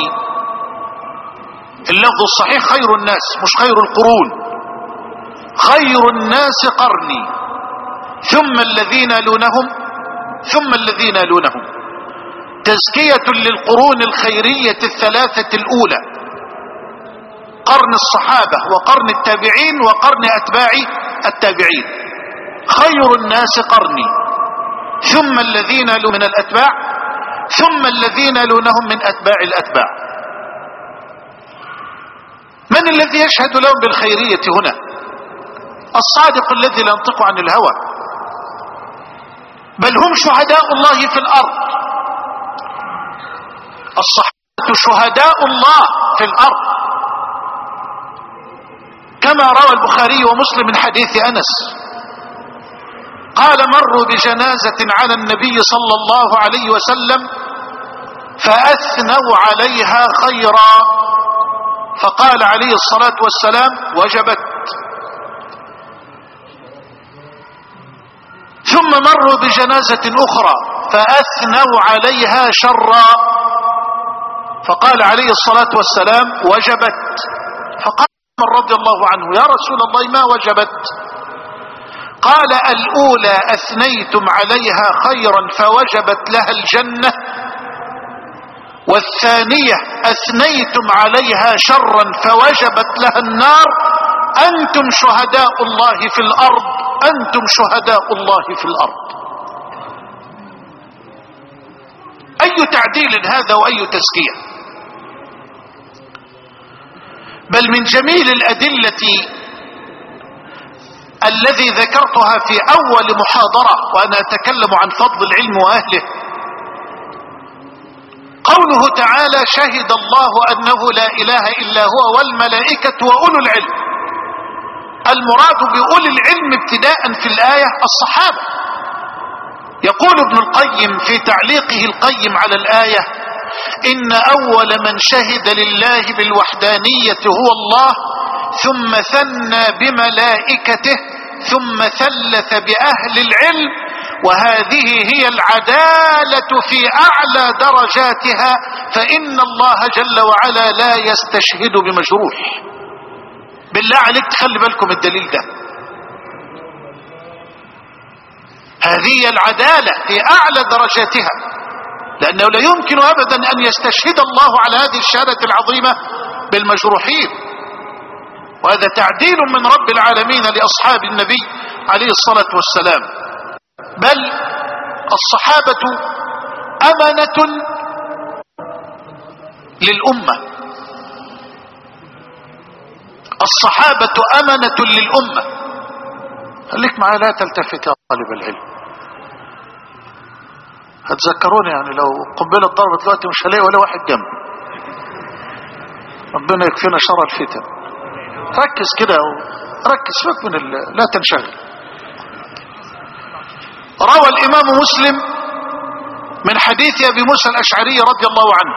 اللفظ الصحيح خير الناس، مش خير القرون. خير الناس قرني ثم الذين يلونهم ثم الذين يلونهم. تزكية للقرون الخيرية الثلاثة الأولى: قرن الصحابة وقرن التابعين وقرن أتباع التابعين. خير الناس قرني ثم الذين يلون من الأتباع ثم الذين يلونهم من أتباع الأتباع. من الذي يشهد لهم بالخيرية هنا؟ الصادق الذي لا ينطق عن الهوى، بل هم شهداء الله في الأرض. الصحابة شهداء الله في الأرض، كما روى البخاري ومسلم من حديث أنس قال: مروا بجنازة على النبي صلى الله عليه وسلم فأثنوا عليها خيرا، فقال عليه الصلاة والسلام: وجبت. ثم مروا بجنازة أخرى فأثنوا عليها شرا، فقال عليه الصلاة والسلام: وجبت. فقال عمر رضي الله عنه: يا رسول الله ما وجبت؟ قال: الأولى أثنيتم عليها خيرا فوجبت لها الجنة، والثانية أثنيتم عليها شرا فوجبت لها النار. أنتم شهداء الله في الأرض، أنتم شهداء الله في الأرض. أي تعديل هذا وأي تزكية! بل من جميل الأدلة الذي ذكرتها في أول محاضرة وأنا أتكلم عن فضل العلم وأهله قوله تعالى شهد الله أنه لا إله إلا هو والملائكة وأولو العلم. المراد بأولي العلم ابتداء في الآية الصحابة. يقول ابن القيم في تعليقه القيم على الآية: إن أول من شهد لله بالوحدانية هو الله، ثم ثنى بملائكته، ثم ثلث بأهل العلم، وهذه هي العدالة في أعلى درجاتها، فإن الله جل وعلا لا يستشهد بمجروح. بالله عليك تخلي بالكم الدليل ده. هذه العدالة في أعلى درجاتها، لأنه لا يمكن أبدا أن يستشهد الله على هذه الشهادة العظيمة بالمجروحين، وهذا تعديل من رب العالمين لأصحاب النبي عليه الصلاة والسلام. بل الصحابة أمانة للأمة، الصحابة أمانة للأمة. خليك معي لا تلتفت يا طالب العلم. هتذكروني يعني لو قنبلة ضربت دلوقتي مش هلاقي ولا واحد جنبي. ربنا يكفينا شر الفتن. ركز كده ركز فيك من لا تنشغل. روى الإمام مسلم من حديث أبي موسى الأشعري رضي الله عنه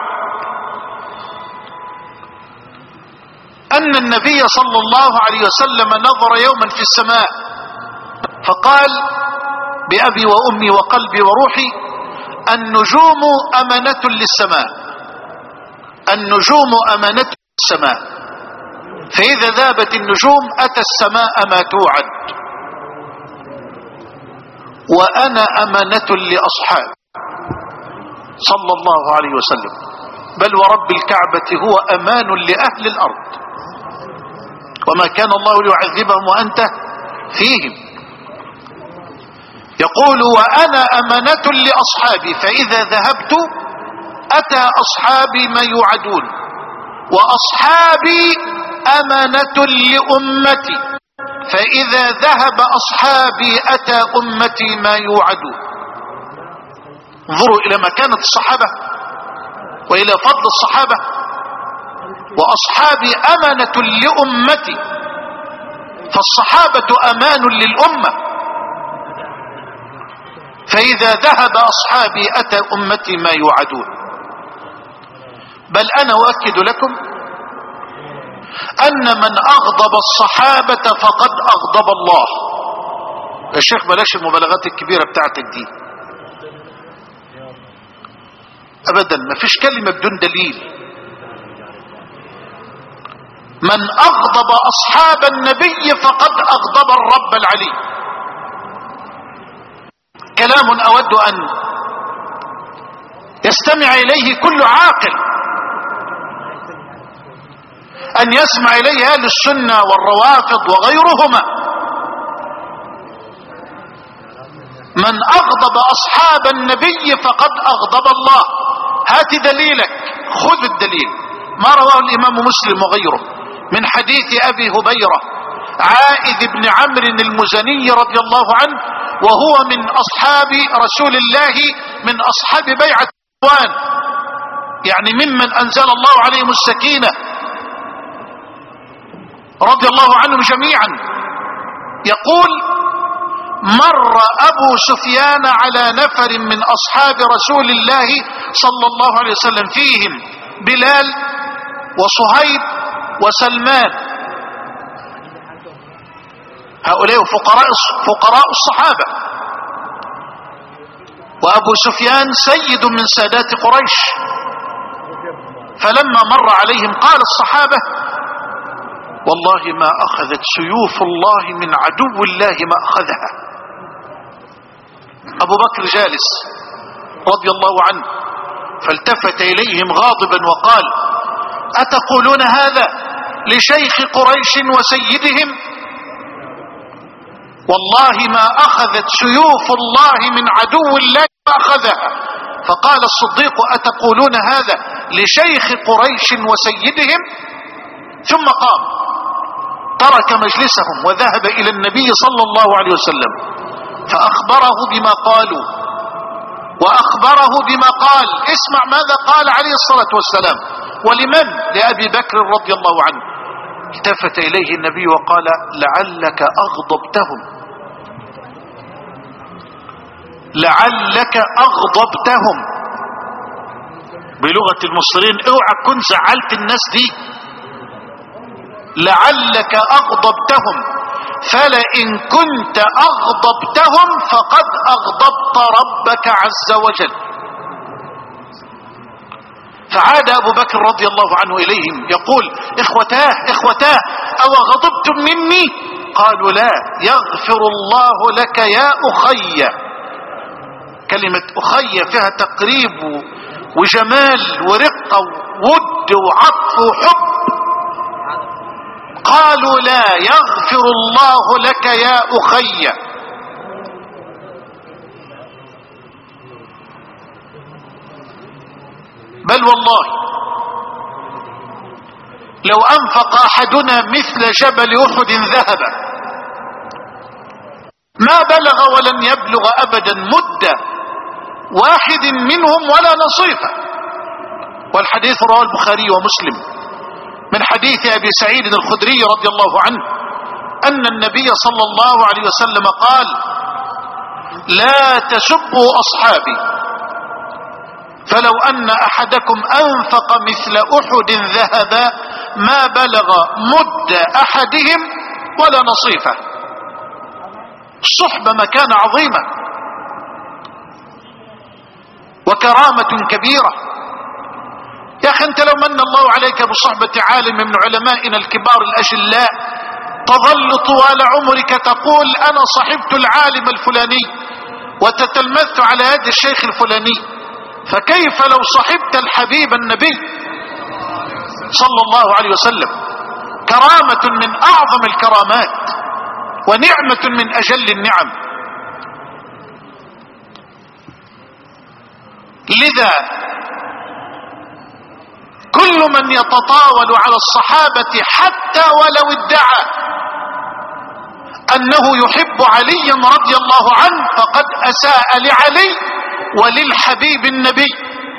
أن النبي صلى الله عليه وسلم نظر يوما في السماء فقال: بأبي وأمي وقلبي وروحي، النجوم أمانة للسماء، النجوم أمانة للسماء، فإذا ذابت النجوم أتى السماء ما توعد، وأنا أمانة لأصحابي صلى الله عليه وسلم، بل ورب الكعبة هو أمان لأهل الأرض، وما كان الله ليعذبهم وأنت فيهم. يقول: وأنا أمانة لأصحابي، فإذا ذهبت أتى أصحابي ما يوعدون، وأصحابي أمانة لأمتي، فإذا ذهب أصحابي أتى أمتي ما يوعدون. انظروا إلى مكانة الصحابة وإلى فضل الصحابة. وأصحابي أمانة لأمتي، فالصحابة أمان للأمة، فإذا ذهب أصحابي أتى أمتي ما يوعدون. بل أنا أؤكد لكم أن من أغضب الصحابة فقد أغضب الله. يا شيخ بلاش المبالغات الكبيرة بتاعتك دي أبدا، ما فيش كلمة بدون دليل. من أغضب أصحاب النبي فقد أغضب الرب العلي. كلام أود أن يستمع إليه كل عاقل، أن يسمع إليه أهل السنة والروافض وغيرهما. من أغضب أصحاب النبي فقد أغضب الله. هات دليلك، خذ الدليل. ما رواه الإمام مسلم وغيره من حديث أبي هبيرة عائذ بن عمرو المزني رضي الله عنه، وهو من أصحاب رسول الله، من أصحاب بيعة الرضوان، يعني ممن أنزل الله عليهم السكينة رضي الله عنهم جميعا. يقول: مر أبو سفيان على نفر من أصحاب رسول الله صلى الله عليه وسلم، فيهم بلال وصهيب وسلمان، هؤلاء فقراء الصحابة، وأبو سفيان سيد من سادات قريش. فلما مر عليهم قال الصحابة: والله ما أخذت سيوف الله من عدو الله ما أخذها. أبو بكر جالس رضي الله عنه، فالتفت إليهم غاضبا وقال: أتقولون هذا لشيخ قريش وسيدهم؟ والله ما أخذت سيوف الله من عدو الله ما أخذها. فقال الصديق: أتقولون هذا لشيخ قريش وسيدهم؟ ثم قام ترك مجلسهم وذهب إلى النبي صلى الله عليه وسلم فأخبره بما قالوا، وأخبر وأخبره بما قال. اسمع ماذا قال عليه الصلاة والسلام. ولمن؟ لأبي بكر رضي الله عنه. التفت إليه النبي وقال: لعلك أغضبتهم، لعلك أغضبتهم. بلغة المصريين: اوعى تكون زعلت الناس دي، لعلك أغضبتهم، فلئن كنت أغضبتهم فقد أغضبت ربك عز وجل. فعاد أبو بكر رضي الله عنه إليهم يقول: إخوتاه أو غضبتم مني؟ قالوا: لا، يغفر الله لك يا أخي. كلمة أخي فيها تقريب وجمال ورقة وود وعطف وحب. قالوا: لا، يغفر الله لك يا أخي. بل والله لو أنفق أحدنا مثل جبل أحد ذهبا ما بلغ ولن يبلغ أبدا مد واحد منهم ولا نصيفه. والحديث رواه البخاري ومسلم من حديث أبي سعيد الخدري رضي الله عنه أن النبي صلى الله عليه وسلم قال: لا تسبوا أصحابي، فلو أن أحدكم أنفق مثل أحد ذهبا ما بلغ مد أحدهم ولا نصيفه. الصحبة مكانة عظيمة وكرامة كبيرة. يا أخي أنت لو من الله عليك بصحبة عالم من علمائنا الكبار الأجلاء تظل طوال عمرك تقول: أنا صحبت العالم الفلاني وتتلمذت على يد الشيخ الفلاني. فكيف لو صحبت الحبيب النبي صلى الله عليه وسلم؟ كرامة من أعظم الكرامات ونعمة من أجل النعم. لذا كل من يتطاول على الصحابة حتى ولو ادعى أنه يحب عليا رضي الله عنه فقد أساء لعلي وللحبيب النبي.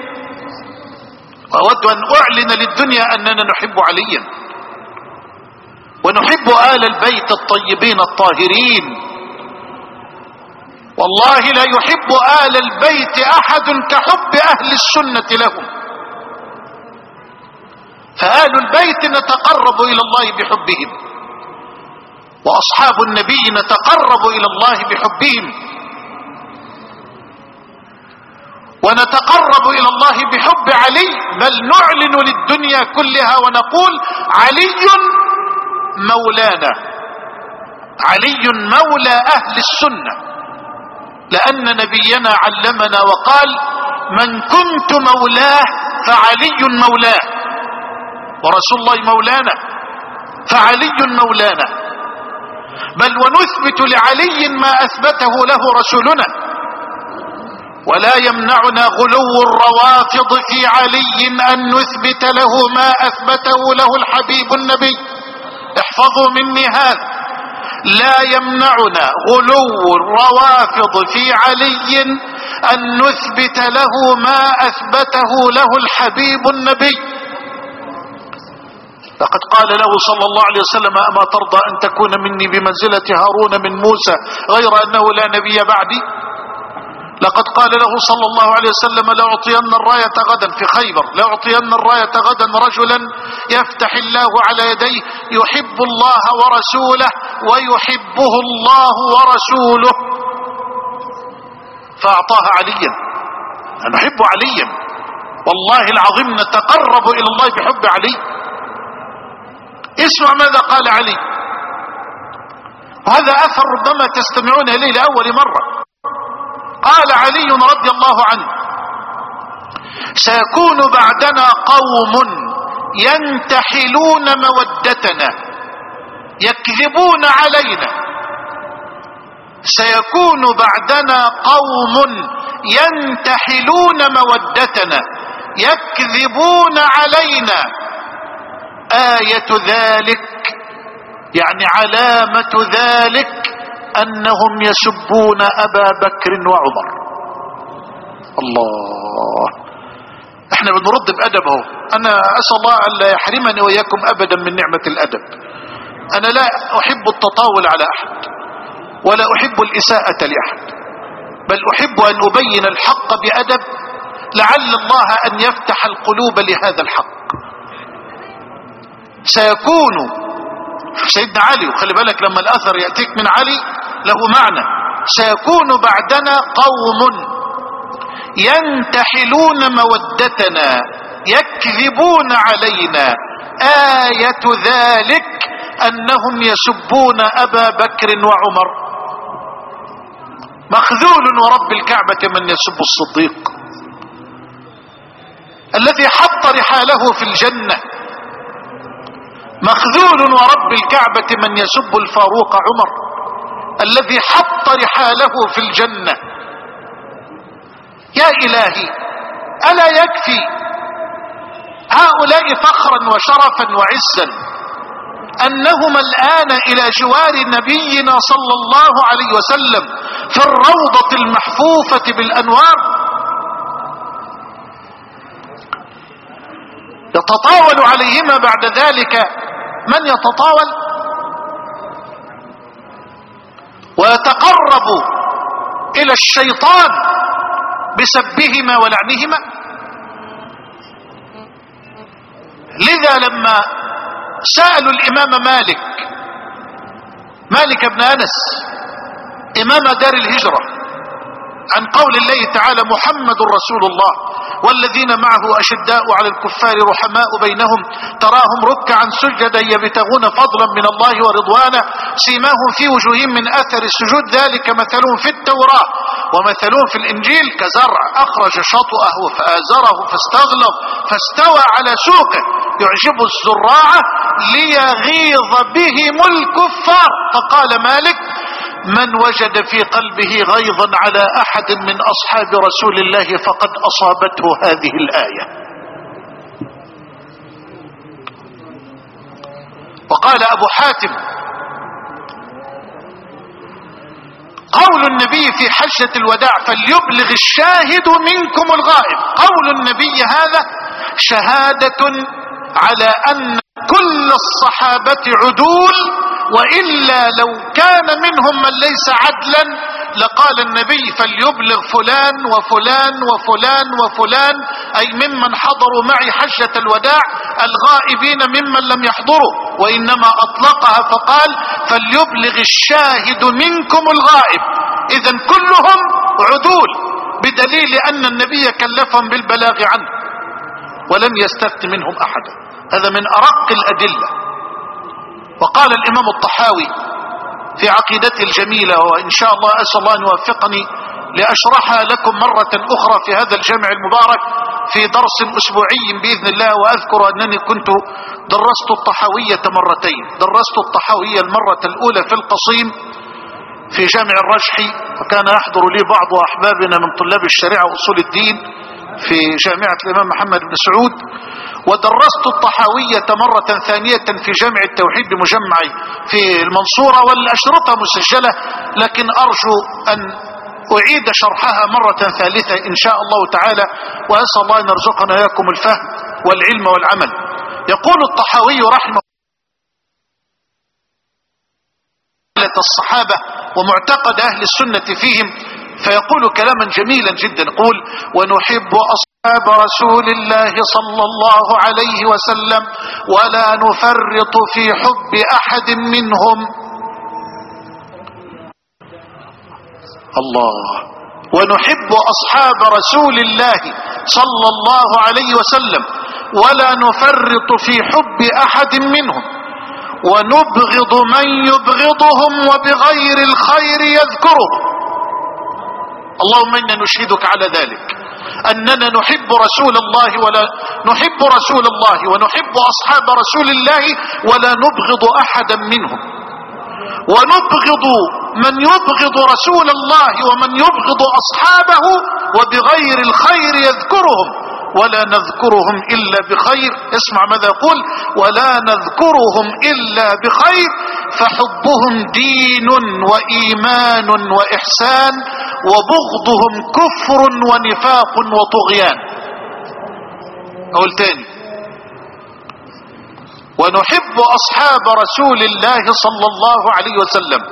وأود أن أعلن للدنيا أننا نحب عليا ونحب آل البيت الطيبين الطاهرين. والله لا يحب آل البيت أحد كحب أهل السنة لهم. فآل البيت نتقرب إلى الله بحبهم، وأصحاب النبي نتقرب إلى الله بحبهم، ونتقرب إلى الله بحب علي. بل نعلن للدنيا كلها ونقول: علي مولانا، علي مولى أهل السنة، لأن نبينا علمنا وقال: من كنت مولاه فعلي مولاه، ورسول الله مولانا فعلي مولانا. بل ونثبت لعلي ما أثبته له رسولنا، ولا يمنعنا غلو الروافض في علي أن نثبت له ما أثبته له الحبيب النبي. احفظوا مني هذا: لا يمنعنا غلو الروافض في علي أن نثبت له ما أثبته له الحبيب النبي. لقد قال له صلى الله عليه وسلم: أما ترضى أن تكون مني بمنزلة هارون من موسى غير أنه لا نبي بعدي؟ لقد قال له صلى الله عليه وسلم: لأعطين الراية غدا في خيبر، لأعطين الراية غدا رجلا يفتح الله على يديه يحب الله ورسوله ويحبه الله ورسوله، فأعطاها عليا. نحب عليا والله العظيم، نتقرب إلى الله بحب علي. اسمع ماذا قال علي، وهذا أثر ربما تستمعون إليه لأول مرة. قال علي رضي الله عنه: سيكون بعدنا قوم ينتحلون مودتنا يكذبون علينا. سيكون بعدنا قوم ينتحلون مودتنا يكذبون علينا. آية ذلك يعني علامة ذلك أنهم يسبون أبا بكر وعمر. الله، احنا بنرد بأدب اهو. انا اسأل الله ان لا يحرمني واياكم ابدا من نعمة الادب. انا لا احب التطاول على احد ولا احب الاساءة لاحد، بل احب ان ابين الحق بأدب لعل الله ان يفتح القلوب لهذا الحق. سيكون سيدنا علي، وخلي بالك لما الاثر يأتيك من علي له معنى، سيكون بعدنا قوم ينتحلون مودتنا يكذبون علينا، آية ذلك أنهم يسبون أبا بكر وعمر. مخذول ورب الكعبة من يسب الصديق الذي حط رحاله في الجنة، مخذول ورب الكعبة من يسب الفاروق عمر الذي حط رحاله في الجنة. يا إلهي، ألا يكفي هؤلاء فخرا وشرفا وعزا أنهم الآن إلى جوار نبينا صلى الله عليه وسلم في الروضة المحفوفة بالأنوار؟ يتطاول عليهما بعد ذلك من يتطاول ويتقرب إلى الشيطان بسبهما ولعنهما. لذا لما سألوا الإمام مالك بن أنس إمام دار الهجرة عن قول الله تعالى محمد رسول الله والذين معه أشداء على الكفار رحماء بينهم تراهم ركعا سجدا يبتغون فضلا من الله ورضوانا سيماهم في وجوههم من أثر السجود ذلك مثلهم في التوراة ومثلهم في الإنجيل كزرع أخرج شطأه فآزره فاستغلظ فاستوى على سوقه يعجب الزراع ليغيظ بهم الكفار. فقال مالك من وجد في قلبه غيظا على أحد من أصحاب رسول الله فقد أصابته هذه الآية. وقال أبو حاتم قول النبي في حجة الوداع فليبلغ الشاهد منكم الغائب، قول النبي هذا شهادة على أن كل الصحابة عدول، وإلا لو كان منهم من ليس عدلا لقال النبي فليبلغ فلان وفلان وفلان وفلان أي ممن حضروا معي حجة الوداع الغائبين ممن لم يحضروا، وإنما أطلقها فقال فليبلغ الشاهد منكم الغائب. إذن كلهم عدول بدليل أن النبي كلفهم بالبلاغ عنه ولم يستثن منهم أحدا. هذا من أرق الأدلة. وقال الإمام الطحاوي في عقيدته الجميلة، وإن شاء الله أسأل الله أن يوفقني لأشرحها لكم مرة أخرى في هذا الجامع المبارك في درس أسبوعي بإذن الله. وأذكر أنني كنت درست الطحاوية مرتين، درست الطحاوية المرة الأولى في القصيم في جامع الرجحي، وكان يحضر لي بعض أحبابنا من طلاب الشريعة وأصول الدين في جامعة الإمام محمد بن سعود، ودرست الطحاوية مرة ثانية في جامع التوحيد بمجمعي في المنصورة، والأشرطة مسجلة، لكن أرجو أن أعيد شرحها مرة ثالثة إن شاء الله تعالى، وأسأل الله أن يرزقنا إياكم الفهم والعلم والعمل. يقول الطحاوي رحمه الله الصحابة ومعتقد أهل السنة فيهم، فيقول كلاما جميلا جدا، يقول ونحب أصحاب رسول الله صلى الله عليه وسلم ولا نفرط في حب أحد منهم. الله، ونحب أصحاب رسول الله صلى الله عليه وسلم ولا نفرط في حب أحد منهم ونبغض من يبغضهم وبغير الخير يذكرهم. اللهم إنا نشهدك على ذلك أننا نحب رسول الله ولا نحب رسول الله ونحب أصحاب رسول الله ولا نبغض أحدا منهم، ونبغض من يبغض رسول الله ومن يبغض أصحابه وبغير الخير يذكرهم ولا نذكرهم إلا بخير. اسمع ماذا يقول، ولا نذكرهم إلا بخير، فحبهم دين وإيمان وإحسان وبغضهم كفر ونفاق وطغيان. أقول تاني: ونحب أصحاب رسول الله صلى الله عليه وسلم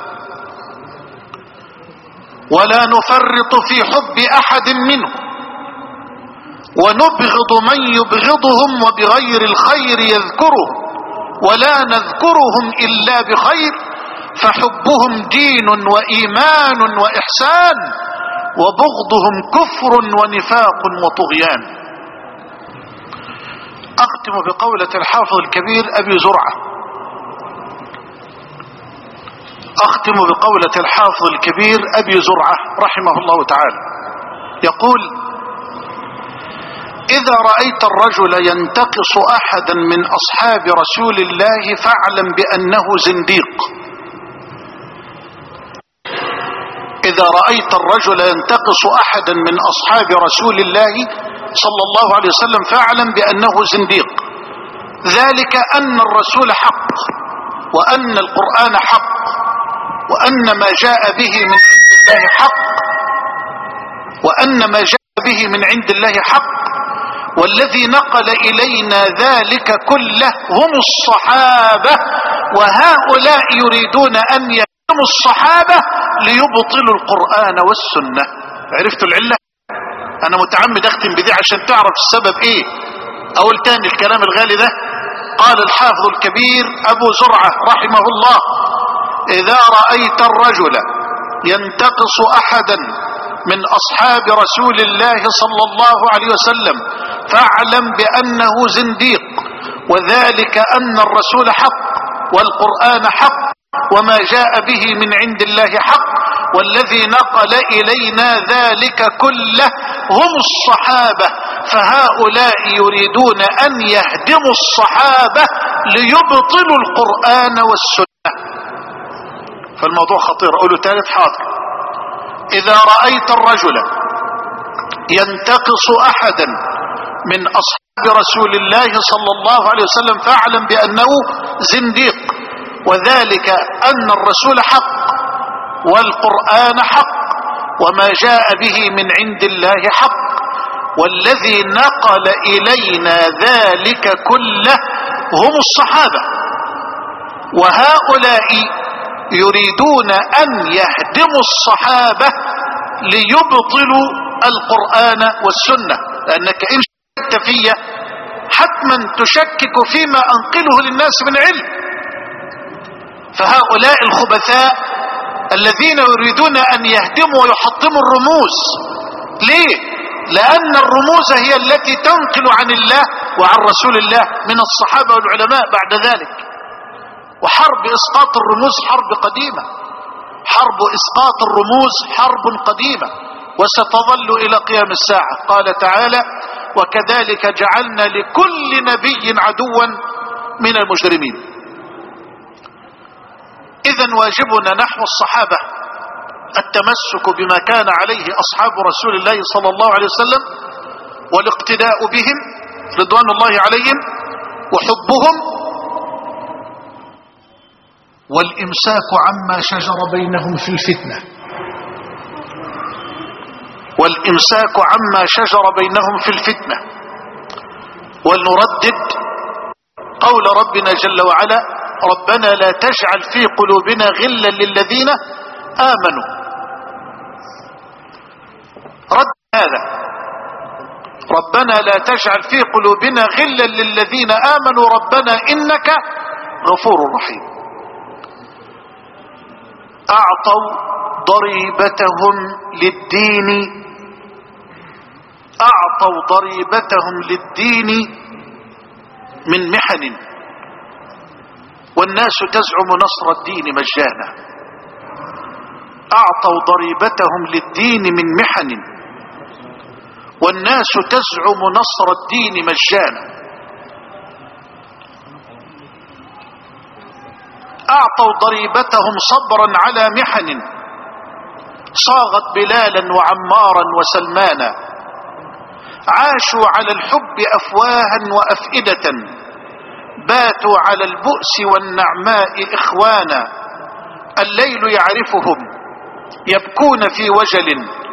ولا نفرط في حب أحد منهم، ونبغض من يبغضهم وبغير الخير يذكرهم ولا نذكرهم إلا بخير، فحبهم دين وإيمان وإحسان، وبغضهم كفر ونفاق وطغيان. أختم بقولة الحافظ الكبير أبي زرعة. أختم بقولة الحافظ الكبير أبي زرعة رحمه الله تعالى، يقول: إذا رأيت الرجل ينتقص أحدا من أصحاب رسول الله فاعلم بأنه زنديق. إذا رأيت الرجل ينتقص أحدا من أصحاب رسول الله صلى الله عليه وسلم فاعلم بأنه زنديق، ذلك أن الرسول حق، وأن القرآن حق، وأن ما جاء به من عند الله حق، وأن ما جاء به من عند الله حق، والذي نقل إلينا ذلك كله هم الصحابة، وهؤلاء يريدون أن يهدموا الصحابة ليبطلوا القرآن والسنة. عرفتوا العلة؟ أنا متعمد أختم بذي عشان تعرف السبب إيه. أقول تاني الكلام الغالي ده. قال الحافظ الكبير أبو زرعة رحمه الله: إذا رأيت الرجل ينتقص أحدا من أصحاب رسول الله صلى الله عليه وسلم فاعلم بأنه زنديق، وذلك أن الرسول حق، والقرآن حق، وما جاء به من عند الله حق، والذي نقل إلينا ذلك كله هم الصحابة، فهؤلاء يريدون أن يهدموا الصحابة ليبطلوا القرآن والسنة. فالموضوع خطير. أقوله ثالث حاضر: إذا رأيت الرجل ينتقص أحدا من أصحاب رسول الله صلى الله عليه وسلم فاعلم بأنه زنديق، وذلك أن الرسول حق، والقرآن حق، وما جاء به من عند الله حق، والذي نقل إلينا ذلك كله هم الصحابة، وهؤلاء يريدون أن يهدموا الصحابة ليبطلوا القرآن والسنة، لأنك إن شككت فيه حتما تشكك فيما أنقله للناس من علم. فهؤلاء الخبثاء الذين يريدون أن يهدموا ويحطموا الرموز. ليه؟ لأن الرموز هي التي تنقل عن الله وعن رسول الله من الصحابة والعلماء بعد ذلك. وحرب إسقاط الرموز حرب قديمة، حرب إسقاط الرموز حرب قديمة، وستظل إلى قيام الساعة. قال تعالى: وكذلك جعلنا لكل نبي عدوا من المجرمين. إذن واجبنا نحو الصحابة التمسك بما كان عليه أصحاب رسول الله صلى الله عليه وسلم، والاقتداء بهم رضوان الله عليهم، وحبهم، والإمساك عما شجر بينهم في الفتنة، والإمساك عما شجر بينهم في الفتنة. ولنردد قول ربنا جل وعلا: ربنا لا تجعل في قلوبنا غلا للذين آمنوا. رد هذا: ربنا لا تجعل في قلوبنا غلا للذين آمنوا ربنا إنك غفور رحيم. أعطوا ضريبتهم للدين، أعطوا ضريبتهم للدين من محن، والناس تزعم نصر الدين مجانا. أعطوا ضريبتهم للدين من محن، والناس تزعم نصر الدين مجانا. أعطوا ضريبتهم صبرا على محن صاغت بلالا وعمارا وسلمانا. عاشوا على الحب أفواها وأفئدة، باتوا على البؤس والنعماء إخوانا. الليل يعرفهم يبكون في وجل،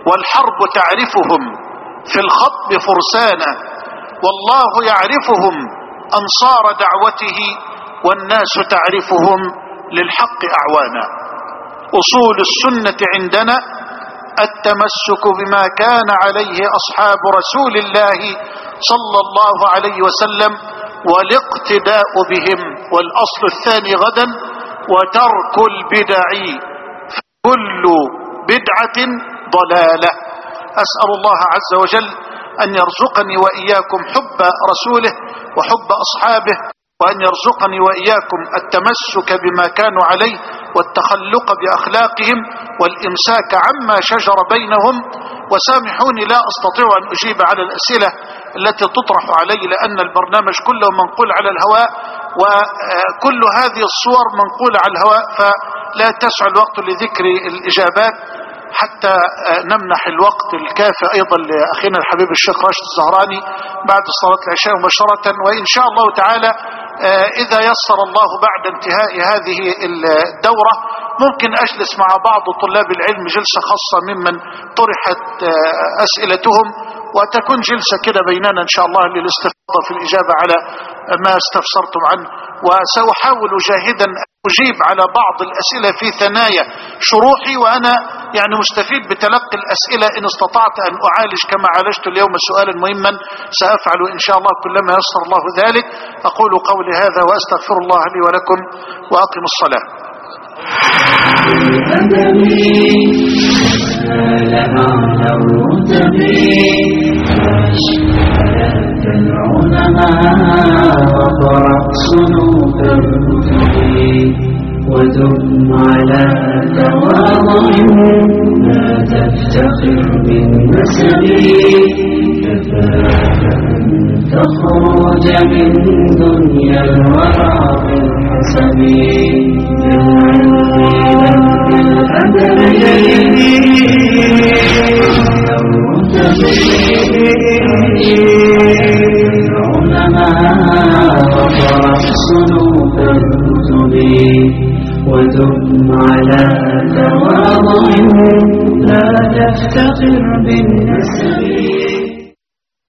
والحرب تعرفهم في الخطب فرسانا، والله يعرفهم أنصار دعوته، والناس تعرفهم للحق أعوانا. أصول السنة عندنا التمسك بما كان عليه أصحاب رسول الله صلى الله عليه وسلم والاقتداء بهم. والأصل الثاني غدا وترك البدع، كل بدعة ضلالة. أسأل الله عز وجل أن يرزقني وإياكم حب رسوله وحب أصحابه، وأن يرزقني وإياكم التمسك بما كانوا عليه والتخلق بأخلاقهم والإمساك عما شجر بينهم. وسامحوني لا أستطيع أن أجيب على الأسئلة التي تطرح علي، لأن البرنامج كله منقول على الهواء، وكل هذه الصور منقولة على الهواء، فلا تسع الوقت لذكر الإجابات حتى نمنح الوقت الكافي أيضا لأخينا الحبيب الشيخ راشد الزهراني بعد صلاة العشاء مباشرة. وإن شاء الله تعالى إذا يسر الله بعد انتهاء هذه الدورة ممكن أجلس مع بعض طلاب العلم جلسة خاصة ممن طرحت أسئلتهم، وتكون جلسة كده بيننا إن شاء الله للاستفاضة في الإجابة على ما استفسرتم عنه. وسأحاول جاهدا أجيب على بعض الأسئلة في ثنايا شروحي، وأنا يعني مستفيد بتلقي الأسئلة. إن استطعت أن أعالج كما عالجت اليوم سؤالا مهما سأفعل إن شاء الله كلما يسر الله ذلك. أقول قولي هذا وأستغفر الله لي ولكم، وأقم الصلاة. ودم على تواضع لا تفتخر بالنسب، كفاك أن تخرج من دنيا الورى بالحسب، بالعلم بالأدب العلماء وطرح صنوف الكتب، ودم على تواضع لا تفتخر بالنسب.